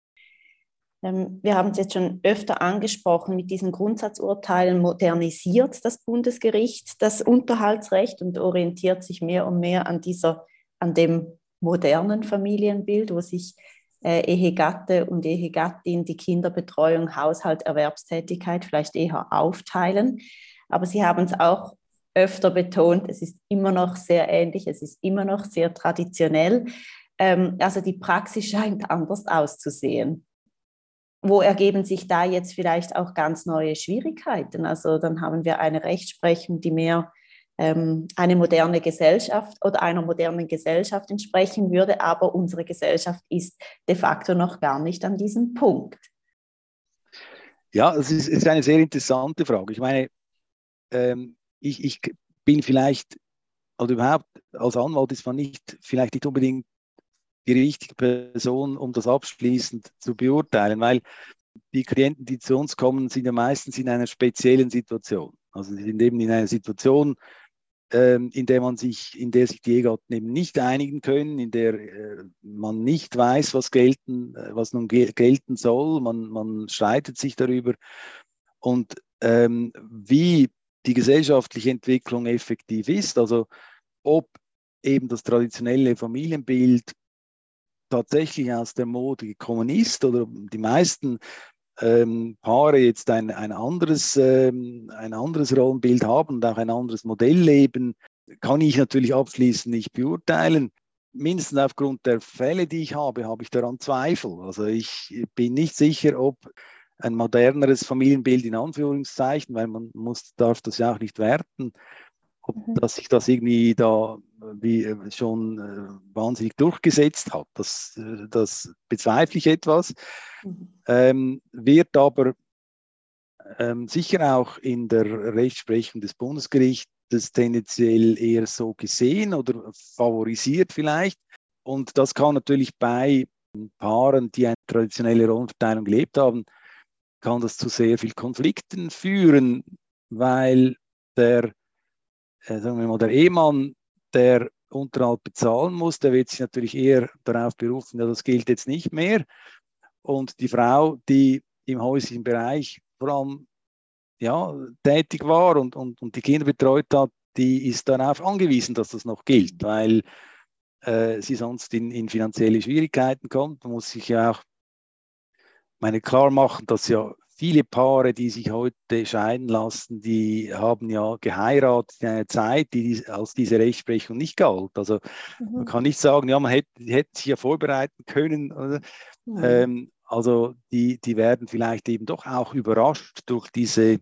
Wir haben es jetzt schon öfter angesprochen, mit diesen Grundsatzurteilen modernisiert das Bundesgericht das Unterhaltsrecht und orientiert sich mehr und mehr an dem modernen Familienbild, wo sich Ehegatte und Ehegattin die Kinderbetreuung, Haushalt, Erwerbstätigkeit vielleicht eher aufteilen. Aber Sie haben es auch öfter betont, es ist immer noch sehr ähnlich, es ist immer noch sehr traditionell. Also die Praxis scheint anders auszusehen. Wo ergeben sich da jetzt vielleicht auch ganz neue Schwierigkeiten? Also dann haben wir eine Rechtsprechung, die mehr eine moderne Gesellschaft oder einer modernen Gesellschaft entsprechen würde, aber unsere Gesellschaft ist de facto noch gar nicht an diesem Punkt. Ja, es ist eine sehr interessante Frage. Ich meine, ich bin vielleicht, oder überhaupt als Anwalt ist man vielleicht nicht unbedingt die richtige Person, um das abschließend zu beurteilen, weil die Klienten, die zu uns kommen, sind ja meistens in einer speziellen Situation. Also sie sind eben in einer Situation, in der sich die Ehegatten eben nicht einigen können, in der man nicht weiß, was nun gelten soll. Man streitet sich darüber. Und wie die gesellschaftliche Entwicklung effektiv ist, also ob eben das traditionelle Familienbild tatsächlich aus der Mode gekommen ist oder die meisten Paare jetzt ein anderes Rollenbild haben und auch ein anderes Modell leben, kann ich natürlich abschließend nicht beurteilen. Mindestens aufgrund der Fälle, die ich habe ich daran Zweifel. Also ich bin nicht sicher, ob ein moderneres Familienbild in Anführungszeichen, weil darf das ja auch nicht werten, ob dass sich das irgendwie da schon wahnsinnig durchgesetzt hat. Das bezweifle ich etwas. Wird aber sicher auch in der Rechtsprechung des Bundesgerichtes tendenziell eher so gesehen oder favorisiert vielleicht. Und das kann natürlich bei Paaren, die eine traditionelle Rollenverteilung gelebt haben, kann das zu sehr viel Konflikten führen, weil sagen wir mal, der Ehemann, der Unterhalt bezahlen muss, der wird sich natürlich eher darauf berufen, ja, das gilt jetzt nicht mehr. Und die Frau, die im häuslichen Bereich vor allem tätig war und die Kinder betreut hat, die ist darauf angewiesen, dass das noch gilt, weil sie sonst in finanzielle Schwierigkeiten kommt. Man muss sich ja auch klar machen, dass ja viele Paare, die sich heute scheiden lassen, die haben ja geheiratet in einer Zeit, als diese Rechtsprechung nicht galt. Also man kann nicht sagen, ja, die hätten sich ja vorbereiten können. Oder? Also die werden vielleicht eben doch auch überrascht durch diese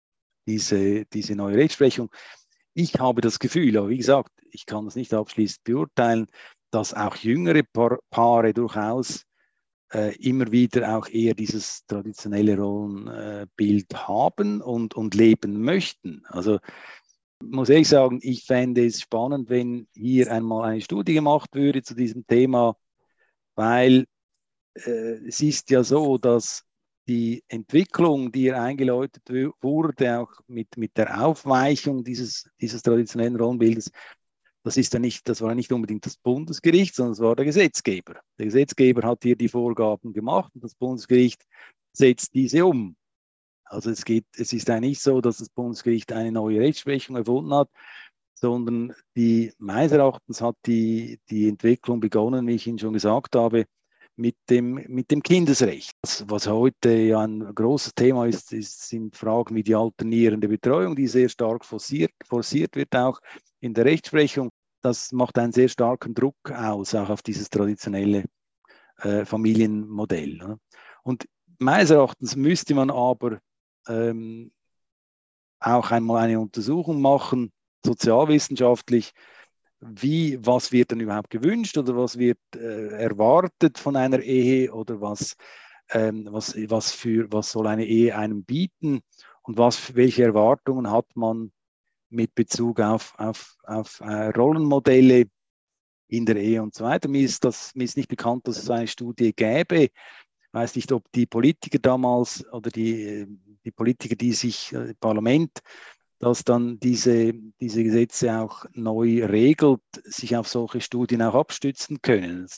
neue Rechtsprechung. Ich habe das Gefühl, aber wie gesagt, ich kann das nicht abschließend beurteilen, dass auch jüngere Paare durchaus immer wieder auch eher dieses traditionelle Rollenbild haben und leben möchten. Also ich muss ehrlich sagen, ich fände es spannend, wenn hier einmal eine Studie gemacht würde zu diesem Thema, weil es ist ja so, dass die Entwicklung, die hier eingeläutet wurde, auch mit der Aufweichung dieses traditionellen Rollenbildes, das war nicht unbedingt das Bundesgericht, sondern es war der Gesetzgeber. Der Gesetzgeber hat hier die Vorgaben gemacht und das Bundesgericht setzt diese um. Also es ist eigentlich so, dass das Bundesgericht eine neue Rechtsprechung erfunden hat, sondern meines Erachtens hat die Entwicklung begonnen, wie ich Ihnen schon gesagt habe, mit dem Kindesrecht. Was heute ja ein großes Thema ist, sind Fragen wie die alternierende Betreuung, die sehr stark forciert wird, auch in der Rechtsprechung. Das macht einen sehr starken Druck aus, auch auf dieses traditionelle Familienmodell. Ne? Und meines Erachtens müsste man aber auch einmal eine Untersuchung machen, sozialwissenschaftlich, was wird denn überhaupt gewünscht oder was wird erwartet von einer Ehe oder was soll eine Ehe einem bieten und welche Erwartungen hat man mit Bezug auf Rollenmodelle in der Ehe und so weiter. Mir ist nicht bekannt, dass es eine Studie gäbe. Ich weiß nicht, ob die Politiker damals oder die Politiker, die sich im Parlament, dass dann diese Gesetze auch neu regelt, sich auf solche Studien auch abstützen können.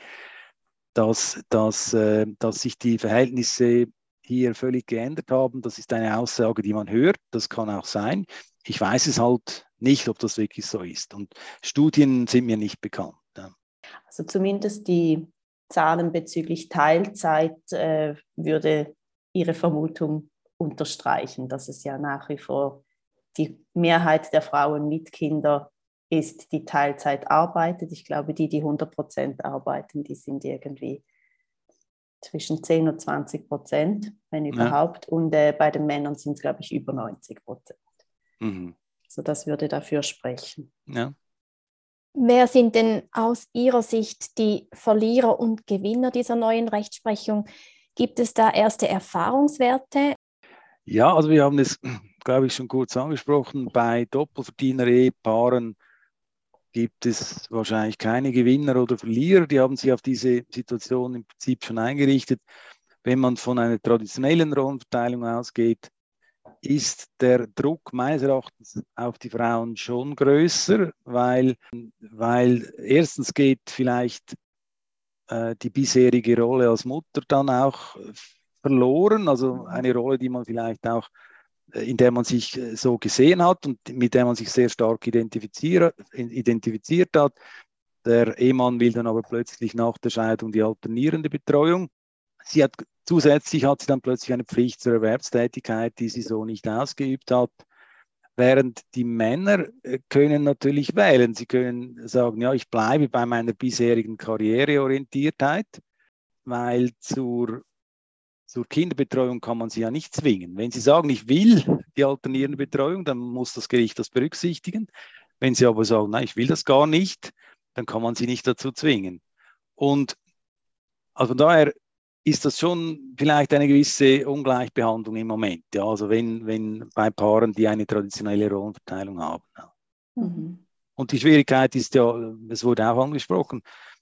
Dass sich die Verhältnisse hier völlig geändert haben, das ist eine Aussage, die man hört, das kann auch sein. Ich weiß es halt nicht, ob das wirklich so ist. Und Studien sind mir nicht bekannt. Ja. Also zumindest die Zahlen bezüglich Teilzeit würde Ihre Vermutung unterstreichen, dass es ja nach wie vor die Mehrheit der Frauen mit Kindern ist, die Teilzeit arbeitet. Ich glaube, die 100% arbeiten, die sind irgendwie zwischen 10 und 20%, wenn überhaupt. Und bei den Männern sind es, glaube ich, über 90%. Mhm. Also das würde dafür sprechen. Ja. Wer sind denn aus Ihrer Sicht die Verlierer und Gewinner dieser neuen Rechtsprechung? Gibt es da erste Erfahrungswerte? Ja, also wir haben es, glaube ich, schon kurz angesprochen. Bei Doppelverdiener-Ehepaaren gibt es wahrscheinlich keine Gewinner oder Verlierer. Die haben sich auf diese Situation im Prinzip schon eingerichtet. Wenn man von einer traditionellen Rollenverteilung ausgeht, ist der Druck meines Erachtens auf die Frauen schon größer, weil erstens geht vielleicht die bisherige Rolle als Mutter dann auch verloren, also eine Rolle, die man vielleicht auch, in der man sich so gesehen hat und mit der man sich sehr stark identifiziert hat. Der Ehemann will dann aber plötzlich nach der Scheidung die alternierende Betreuung. Zusätzlich hat sie dann plötzlich eine Pflicht zur Erwerbstätigkeit, die sie so nicht ausgeübt hat. Während die Männer können natürlich wählen. Sie können sagen, ja, ich bleibe bei meiner bisherigen Karriereorientiertheit, weil zur Kinderbetreuung kann man sie ja nicht zwingen. Wenn sie sagen, ich will die alternierende Betreuung, dann muss das Gericht das berücksichtigen. Wenn sie aber sagen, nein, ich will das gar nicht, dann kann man sie nicht dazu zwingen. Und also von daher ist das schon vielleicht eine gewisse Ungleichbehandlung im Moment. Ja, also wenn bei Paaren, die eine traditionelle Rollenverteilung haben. Mhm. Und die Schwierigkeit ist ja, es wurde auch angesprochen,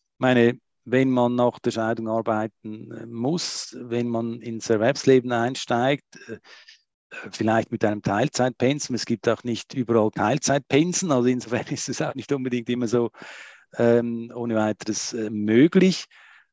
wenn man nach der Scheidung arbeiten muss, wenn man ins Erwerbsleben einsteigt, vielleicht mit einem Teilzeitpensum. Es gibt auch nicht überall Teilzeitpensen, also insofern ist es auch nicht unbedingt immer so ohne weiteres möglich.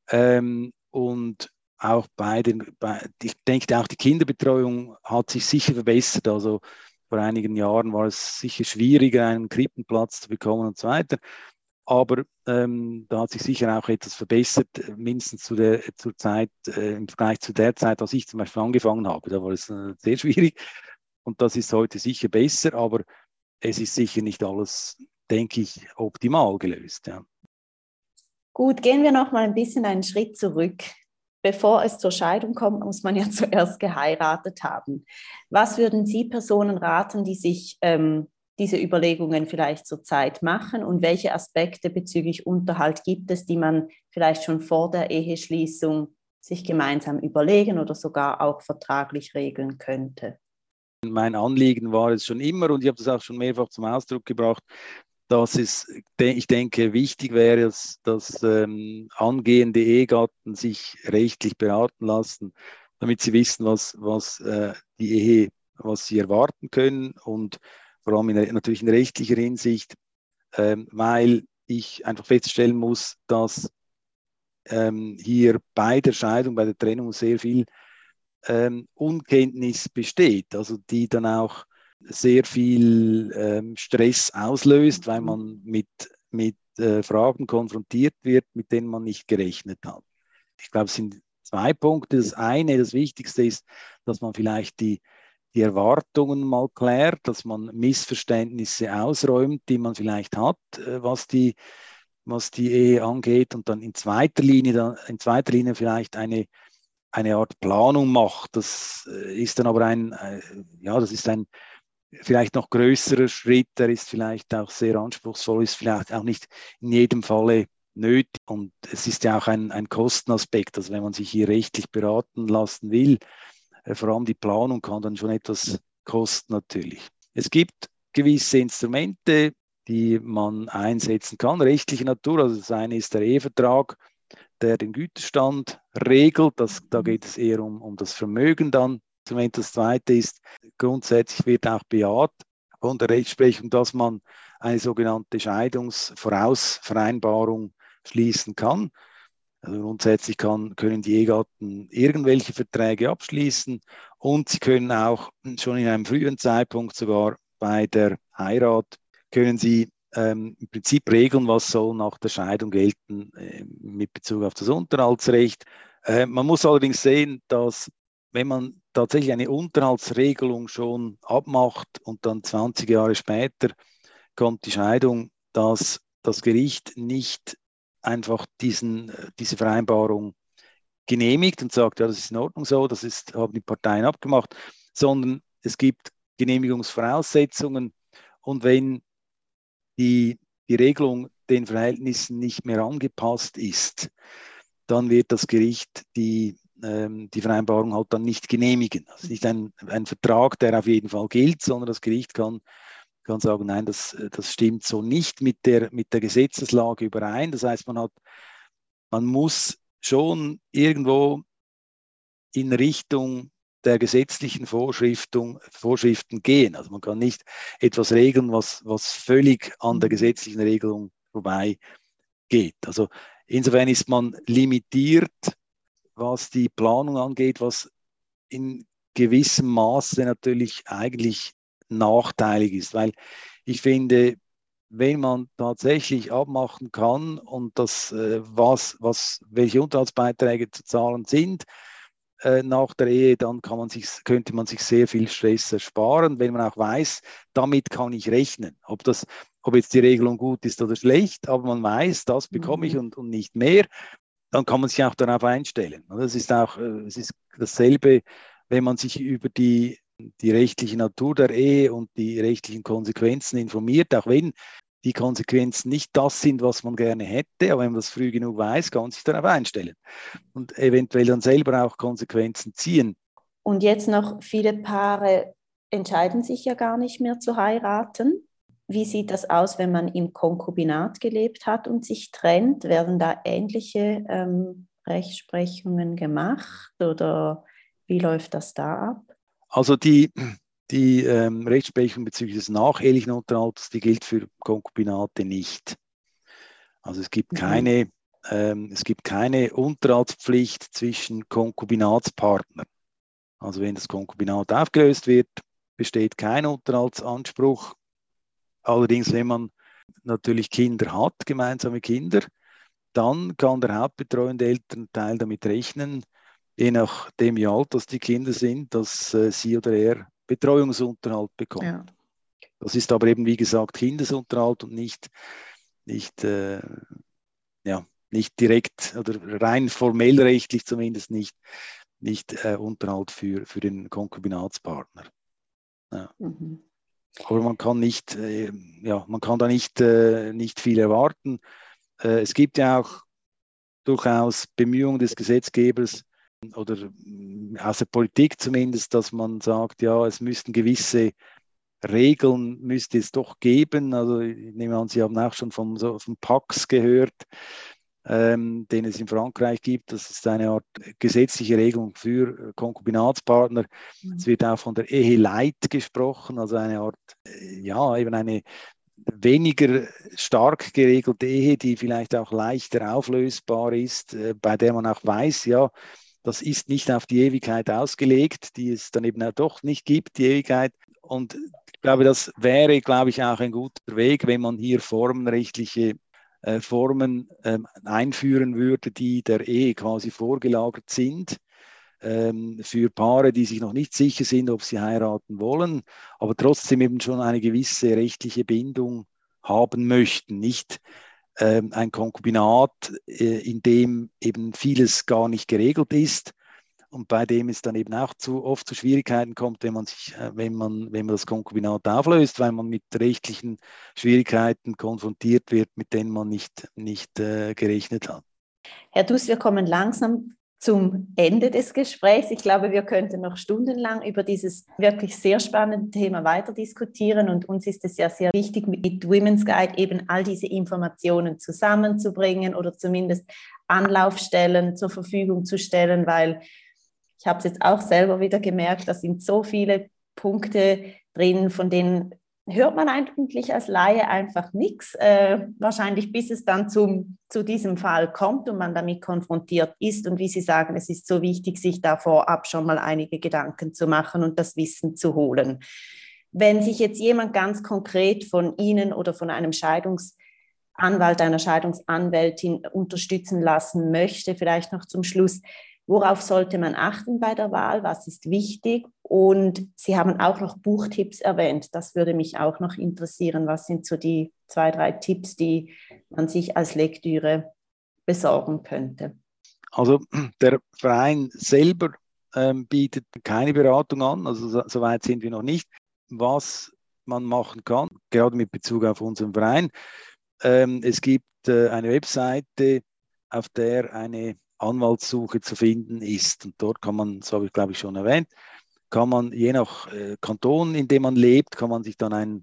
Und auch ich denke, auch die Kinderbetreuung hat sich sicher verbessert. Also vor einigen Jahren war es sicher schwieriger, einen Krippenplatz zu bekommen und so weiter. Aber da hat sich sicher auch etwas verbessert, mindestens zur Zeit, im Vergleich zu der Zeit, als ich zum Beispiel angefangen habe. Da war es sehr schwierig und das ist heute sicher besser, aber es ist sicher nicht alles, denke ich, optimal gelöst. Ja. Gut, gehen wir noch mal ein bisschen einen Schritt zurück. Bevor es zur Scheidung kommt, muss man ja zuerst geheiratet haben. Was würden Sie Personen raten, die sich diese Überlegungen vielleicht zurzeit machen und welche Aspekte bezüglich Unterhalt gibt es, die man vielleicht schon vor der Eheschließung sich gemeinsam überlegen oder sogar auch vertraglich regeln könnte? Mein Anliegen war es schon immer und ich habe das auch schon mehrfach zum Ausdruck gebracht, dass ich denke, wichtig wäre, dass angehende Ehegatten sich rechtlich beraten lassen, damit sie wissen, was die Ehe, was sie erwarten können und vor allem natürlich in rechtlicher Hinsicht, weil ich einfach feststellen muss, dass hier bei der Scheidung, bei der Trennung sehr viel Unkenntnis besteht, also die dann auch sehr viel Stress auslöst, weil man mit Fragen konfrontiert wird, mit denen man nicht gerechnet hat. Ich glaube, es sind zwei Punkte. Das eine, das Wichtigste ist, dass man vielleicht die Erwartungen mal klärt, dass man Missverständnisse ausräumt, die man vielleicht hat, was die Ehe angeht und dann in zweiter Linie vielleicht eine Art Planung macht. Das ist dann aber das ist ein vielleicht noch größerer Schritt, der ist vielleicht auch sehr anspruchsvoll, ist vielleicht auch nicht in jedem Falle nötig. Und es ist ja auch ein Kostenaspekt, also wenn man sich hier rechtlich beraten lassen will, vor allem die Planung kann dann schon etwas kosten natürlich. Es gibt gewisse Instrumente, die man einsetzen kann, rechtlicher Natur. Also das eine ist der Ehevertrag, der den Güterstand regelt. Da geht es eher um das Vermögen dann. Das zweite ist, grundsätzlich wird auch bejaht von der Rechtsprechung, dass man eine sogenannte Scheidungsvorausvereinbarung schließen kann. Also grundsätzlich können die Ehegatten irgendwelche Verträge abschließen und sie können auch schon in einem frühen Zeitpunkt, sogar bei der Heirat, können sie im Prinzip regeln, was soll nach der Scheidung gelten mit Bezug auf das Unterhaltsrecht. Man muss allerdings sehen, dass wenn man tatsächlich eine Unterhaltsregelung schon abmacht und dann 20 Jahre später kommt die Scheidung, dass das Gericht nicht einfach diese Vereinbarung genehmigt und sagt, ja, das ist in Ordnung so, haben die Parteien abgemacht, sondern es gibt Genehmigungsvoraussetzungen und wenn die Regelung den Verhältnissen nicht mehr angepasst ist, dann wird das Gericht die Vereinbarung halt dann nicht genehmigen. Es ist nicht ein Vertrag, der auf jeden Fall gilt, sondern das Gericht kann sagen, nein, das stimmt so nicht mit der Gesetzeslage überein. Das heißt, man muss schon irgendwo in Richtung der gesetzlichen Vorschriften gehen. Also man kann nicht etwas regeln, was völlig an der gesetzlichen Regelung vorbei geht. Also insofern ist man limitiert, was die Planung angeht, was in gewissem Maße natürlich eigentlich nachteilig ist, weil ich finde, wenn man tatsächlich abmachen kann und welche Unterhaltsbeiträge zu zahlen sind nach der Ehe, dann könnte man sich sehr viel Stress ersparen, wenn man auch weiß, damit kann ich rechnen. Ob jetzt die Regelung gut ist oder schlecht, aber man weiß, das bekomme ich und nicht mehr, dann kann man sich auch darauf einstellen. Es ist dasselbe, wenn man sich über die rechtliche Natur der Ehe und die rechtlichen Konsequenzen informiert, auch wenn die Konsequenzen nicht das sind, was man gerne hätte, aber wenn man das früh genug weiß, kann man sich darauf einstellen und eventuell dann selber auch Konsequenzen ziehen. Und jetzt noch, viele Paare entscheiden sich ja gar nicht mehr zu heiraten. Wie sieht das aus, wenn man im Konkubinat gelebt hat und sich trennt? Werden da ähnliche Rechtsprechungen gemacht oder wie läuft das da ab? Also die Rechtsprechung bezüglich des nachehelichen Unterhalts, die gilt für Konkubinate nicht. Also es gibt keine Unterhaltspflicht zwischen Konkubinatspartnern. Also wenn das Konkubinat aufgelöst wird, besteht kein Unterhaltsanspruch. Allerdings, wenn man natürlich Kinder hat, gemeinsame Kinder, dann kann der hauptbetreuende Elternteil damit rechnen, je nachdem wie alt das die Kinder sind, dass sie oder er Betreuungsunterhalt bekommt. Ja. Das ist aber eben, wie gesagt, Kindesunterhalt und nicht direkt oder rein formell rechtlich zumindest nicht Unterhalt für den Konkubinatspartner. Ja. Aber man kann da nicht viel erwarten. Es gibt ja auch durchaus Bemühungen des Gesetzgebers oder aus der Politik zumindest, dass man sagt, ja, es müssten gewisse Regeln müsste es doch geben. Also ich nehme an, Sie haben auch schon vom Pax gehört, den es in Frankreich gibt. Das ist eine Art gesetzliche Regelung für Konkubinatspartner. Es wird auch von der Ehe Light gesprochen, also eine Art, eben eine weniger stark geregelte Ehe, die vielleicht auch leichter auflösbar ist, bei der man auch weiß, ja, das ist nicht auf die Ewigkeit ausgelegt, die es dann eben auch doch nicht gibt, die Ewigkeit. Und ich glaube, das wäre, auch ein guter Weg, wenn man hier formenrechtliche Formen einführen würde, die der Ehe quasi vorgelagert sind, für Paare, die sich noch nicht sicher sind, ob sie heiraten wollen, aber trotzdem eben schon eine gewisse rechtliche Bindung haben möchten. Nicht ein Konkubinat, in dem eben vieles gar nicht geregelt ist und bei dem es dann eben auch oft zu Schwierigkeiten kommt, wenn man das Konkubinat auflöst, weil man mit rechtlichen Schwierigkeiten konfrontiert wird, mit denen man nicht gerechnet hat. Herr Dus, wir kommen langsam zum Ende des Gesprächs. Ich glaube, wir könnten noch stundenlang über dieses wirklich sehr spannende Thema weiter diskutieren und uns ist es ja sehr wichtig, mit Women's Guide eben all diese Informationen zusammenzubringen oder zumindest Anlaufstellen zur Verfügung zu stellen, weil ich habe es jetzt auch selber wieder gemerkt, da sind so viele Punkte drin, von denen hört man eigentlich als Laie einfach nichts. Wahrscheinlich bis es dann zu diesem Fall kommt und man damit konfrontiert ist. Und wie Sie sagen, es ist so wichtig, sich da vorab schon mal einige Gedanken zu machen und das Wissen zu holen. Wenn sich jetzt jemand ganz konkret von Ihnen oder von einem Scheidungsanwalt, einer Scheidungsanwältin unterstützen lassen möchte, vielleicht noch zum Schluss, Worauf sollte man achten bei der Wahl? Was ist wichtig? Und Sie haben auch noch Buchtipps erwähnt. Das würde mich auch noch interessieren. Was sind so die 2, 3 Tipps, die man sich als Lektüre besorgen könnte? Also der Verein selber bietet keine Beratung an, also so weit sind wir noch nicht. Was man machen kann, gerade mit Bezug auf unseren Verein, es gibt eine Webseite, auf der eine Anwaltssuche zu finden ist. Und dort kann man, das habe ich glaube ich schon erwähnt, kann man je nach Kanton, in dem man lebt, kann man sich dann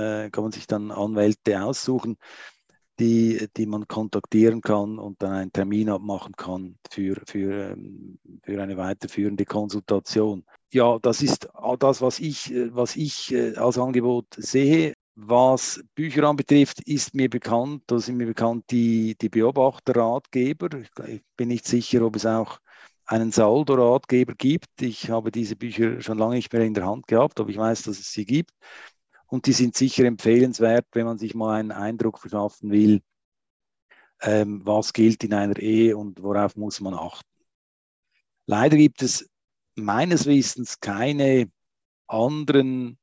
Anwälte aussuchen, die man kontaktieren kann und dann einen Termin abmachen kann für eine weiterführende Konsultation. Ja, das ist das, was ich als Angebot sehe. Was Bücher anbetrifft, sind mir bekannt die Beobachterratgeber. Ich bin nicht sicher, ob es auch einen Saldo-Ratgeber gibt. Ich habe diese Bücher schon lange nicht mehr in der Hand gehabt, aber ich weiß, dass es sie gibt. Und die sind sicher empfehlenswert, wenn man sich mal einen Eindruck verschaffen will, was gilt in einer Ehe und worauf muss man achten. Leider gibt es meines Wissens keine anderen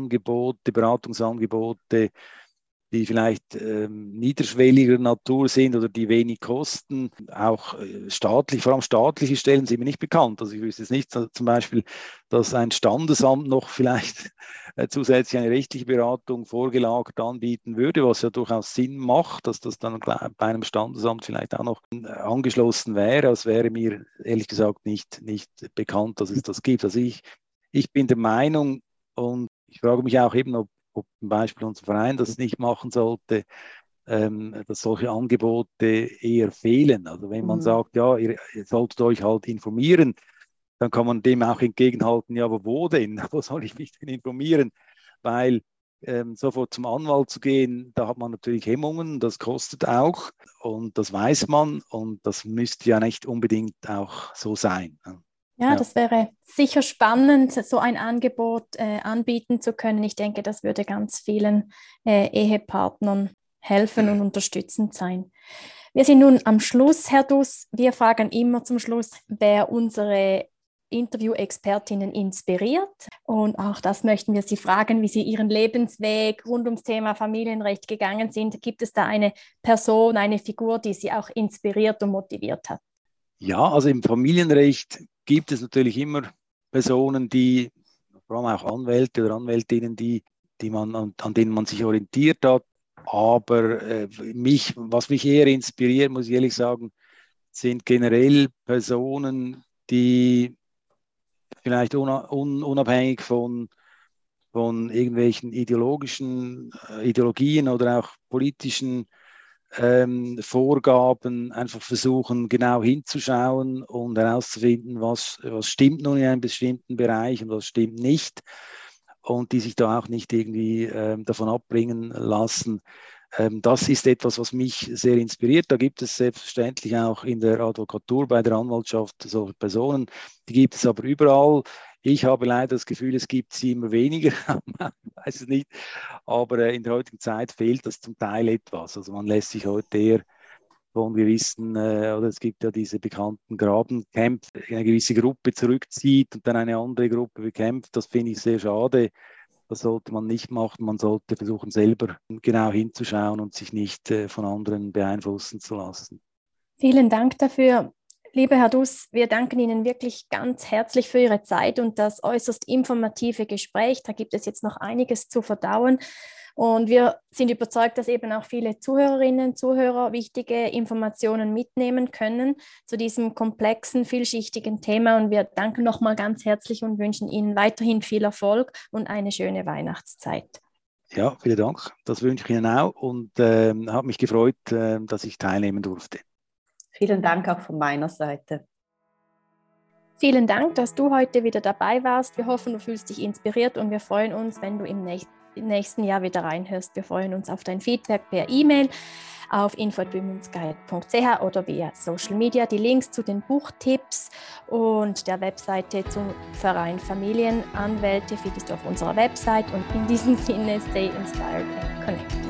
Beratungsangebote, die vielleicht niederschwelliger Natur sind oder die wenig kosten. Auch vor allem staatliche Stellen sind mir nicht bekannt. Also ich wüsste jetzt nicht zum Beispiel, dass ein Standesamt noch vielleicht zusätzlich eine rechtliche Beratung vorgelagert anbieten würde, was ja durchaus Sinn macht, dass das dann bei einem Standesamt vielleicht auch noch angeschlossen wäre. Es wäre mir ehrlich gesagt nicht bekannt, dass es das gibt. Also ich bin der Meinung und ich frage mich auch eben, ob zum Beispiel unser Verein das nicht machen sollte, dass solche Angebote eher fehlen. Also wenn man sagt, ja, ihr solltet euch halt informieren, dann kann man dem auch entgegenhalten, ja, aber wo denn? Wo soll ich mich denn informieren? Weil sofort zum Anwalt zu gehen, da hat man natürlich Hemmungen, das kostet auch und das weiß man und das müsste ja nicht unbedingt auch so sein. Ja, das wäre sicher spannend, so ein Angebot anbieten zu können. Ich denke, das würde ganz vielen Ehepartnern helfen und unterstützend sein. Wir sind nun am Schluss, Herr Dus. Wir fragen immer zum Schluss, wer unsere Interview-Expertinnen inspiriert. Und auch das möchten wir Sie fragen, wie Sie Ihren Lebensweg rund ums Thema Familienrecht gegangen sind. Gibt es da eine Person, eine Figur, die Sie auch inspiriert und motiviert hat? Ja, also im Familienrecht gibt es natürlich immer Personen, die, vor allem auch Anwälte oder Anwältinnen, an denen man sich orientiert hat. Aber was mich eher inspiriert, muss ich ehrlich sagen, sind generell Personen, die vielleicht unabhängig von irgendwelchen Ideologien oder auch politischen Vorgaben einfach versuchen, genau hinzuschauen und herauszufinden, was stimmt nun in einem bestimmten Bereich und was stimmt nicht. Und die sich da auch nicht irgendwie davon abbringen lassen. Das ist etwas, was mich sehr inspiriert. Da gibt es selbstverständlich auch in der Advokatur, bei der Anwaltschaft solche Personen. Die gibt es aber überall. Ich habe leider das Gefühl, es gibt sie immer weniger. Ich weiß es nicht. Aber in der heutigen Zeit fehlt das zum Teil etwas. Also man lässt sich heute eher von gewissen, oder es gibt ja diese bekannten Grabenkämpfe, eine gewisse Gruppe zurückzieht und dann eine andere Gruppe bekämpft. Das finde ich sehr schade. Das sollte man nicht machen. Man sollte versuchen, selber genau hinzuschauen und sich nicht von anderen beeinflussen zu lassen. Vielen Dank dafür. Lieber Herr Dus, wir danken Ihnen wirklich ganz herzlich für Ihre Zeit und das äußerst informative Gespräch. Da gibt es jetzt noch einiges zu verdauen. Und wir sind überzeugt, dass eben auch viele Zuhörerinnen und Zuhörer wichtige Informationen mitnehmen können zu diesem komplexen, vielschichtigen Thema. Und wir danken nochmal ganz herzlich und wünschen Ihnen weiterhin viel Erfolg und eine schöne Weihnachtszeit. Ja, vielen Dank. Das wünsche ich Ihnen auch und habe mich gefreut, dass ich teilnehmen durfte. Vielen Dank auch von meiner Seite. Vielen Dank, dass du heute wieder dabei warst. Wir hoffen, du fühlst dich inspiriert und wir freuen uns, wenn du im nächsten Jahr wieder reinhörst. Wir freuen uns auf dein Feedback per E-Mail auf info@women'sguide.ch oder via Social Media. Die Links zu den Buchtipps und der Webseite zum Verein Familienanwälte findest du auf unserer Website und in diesem Sinne stay inspired and connected.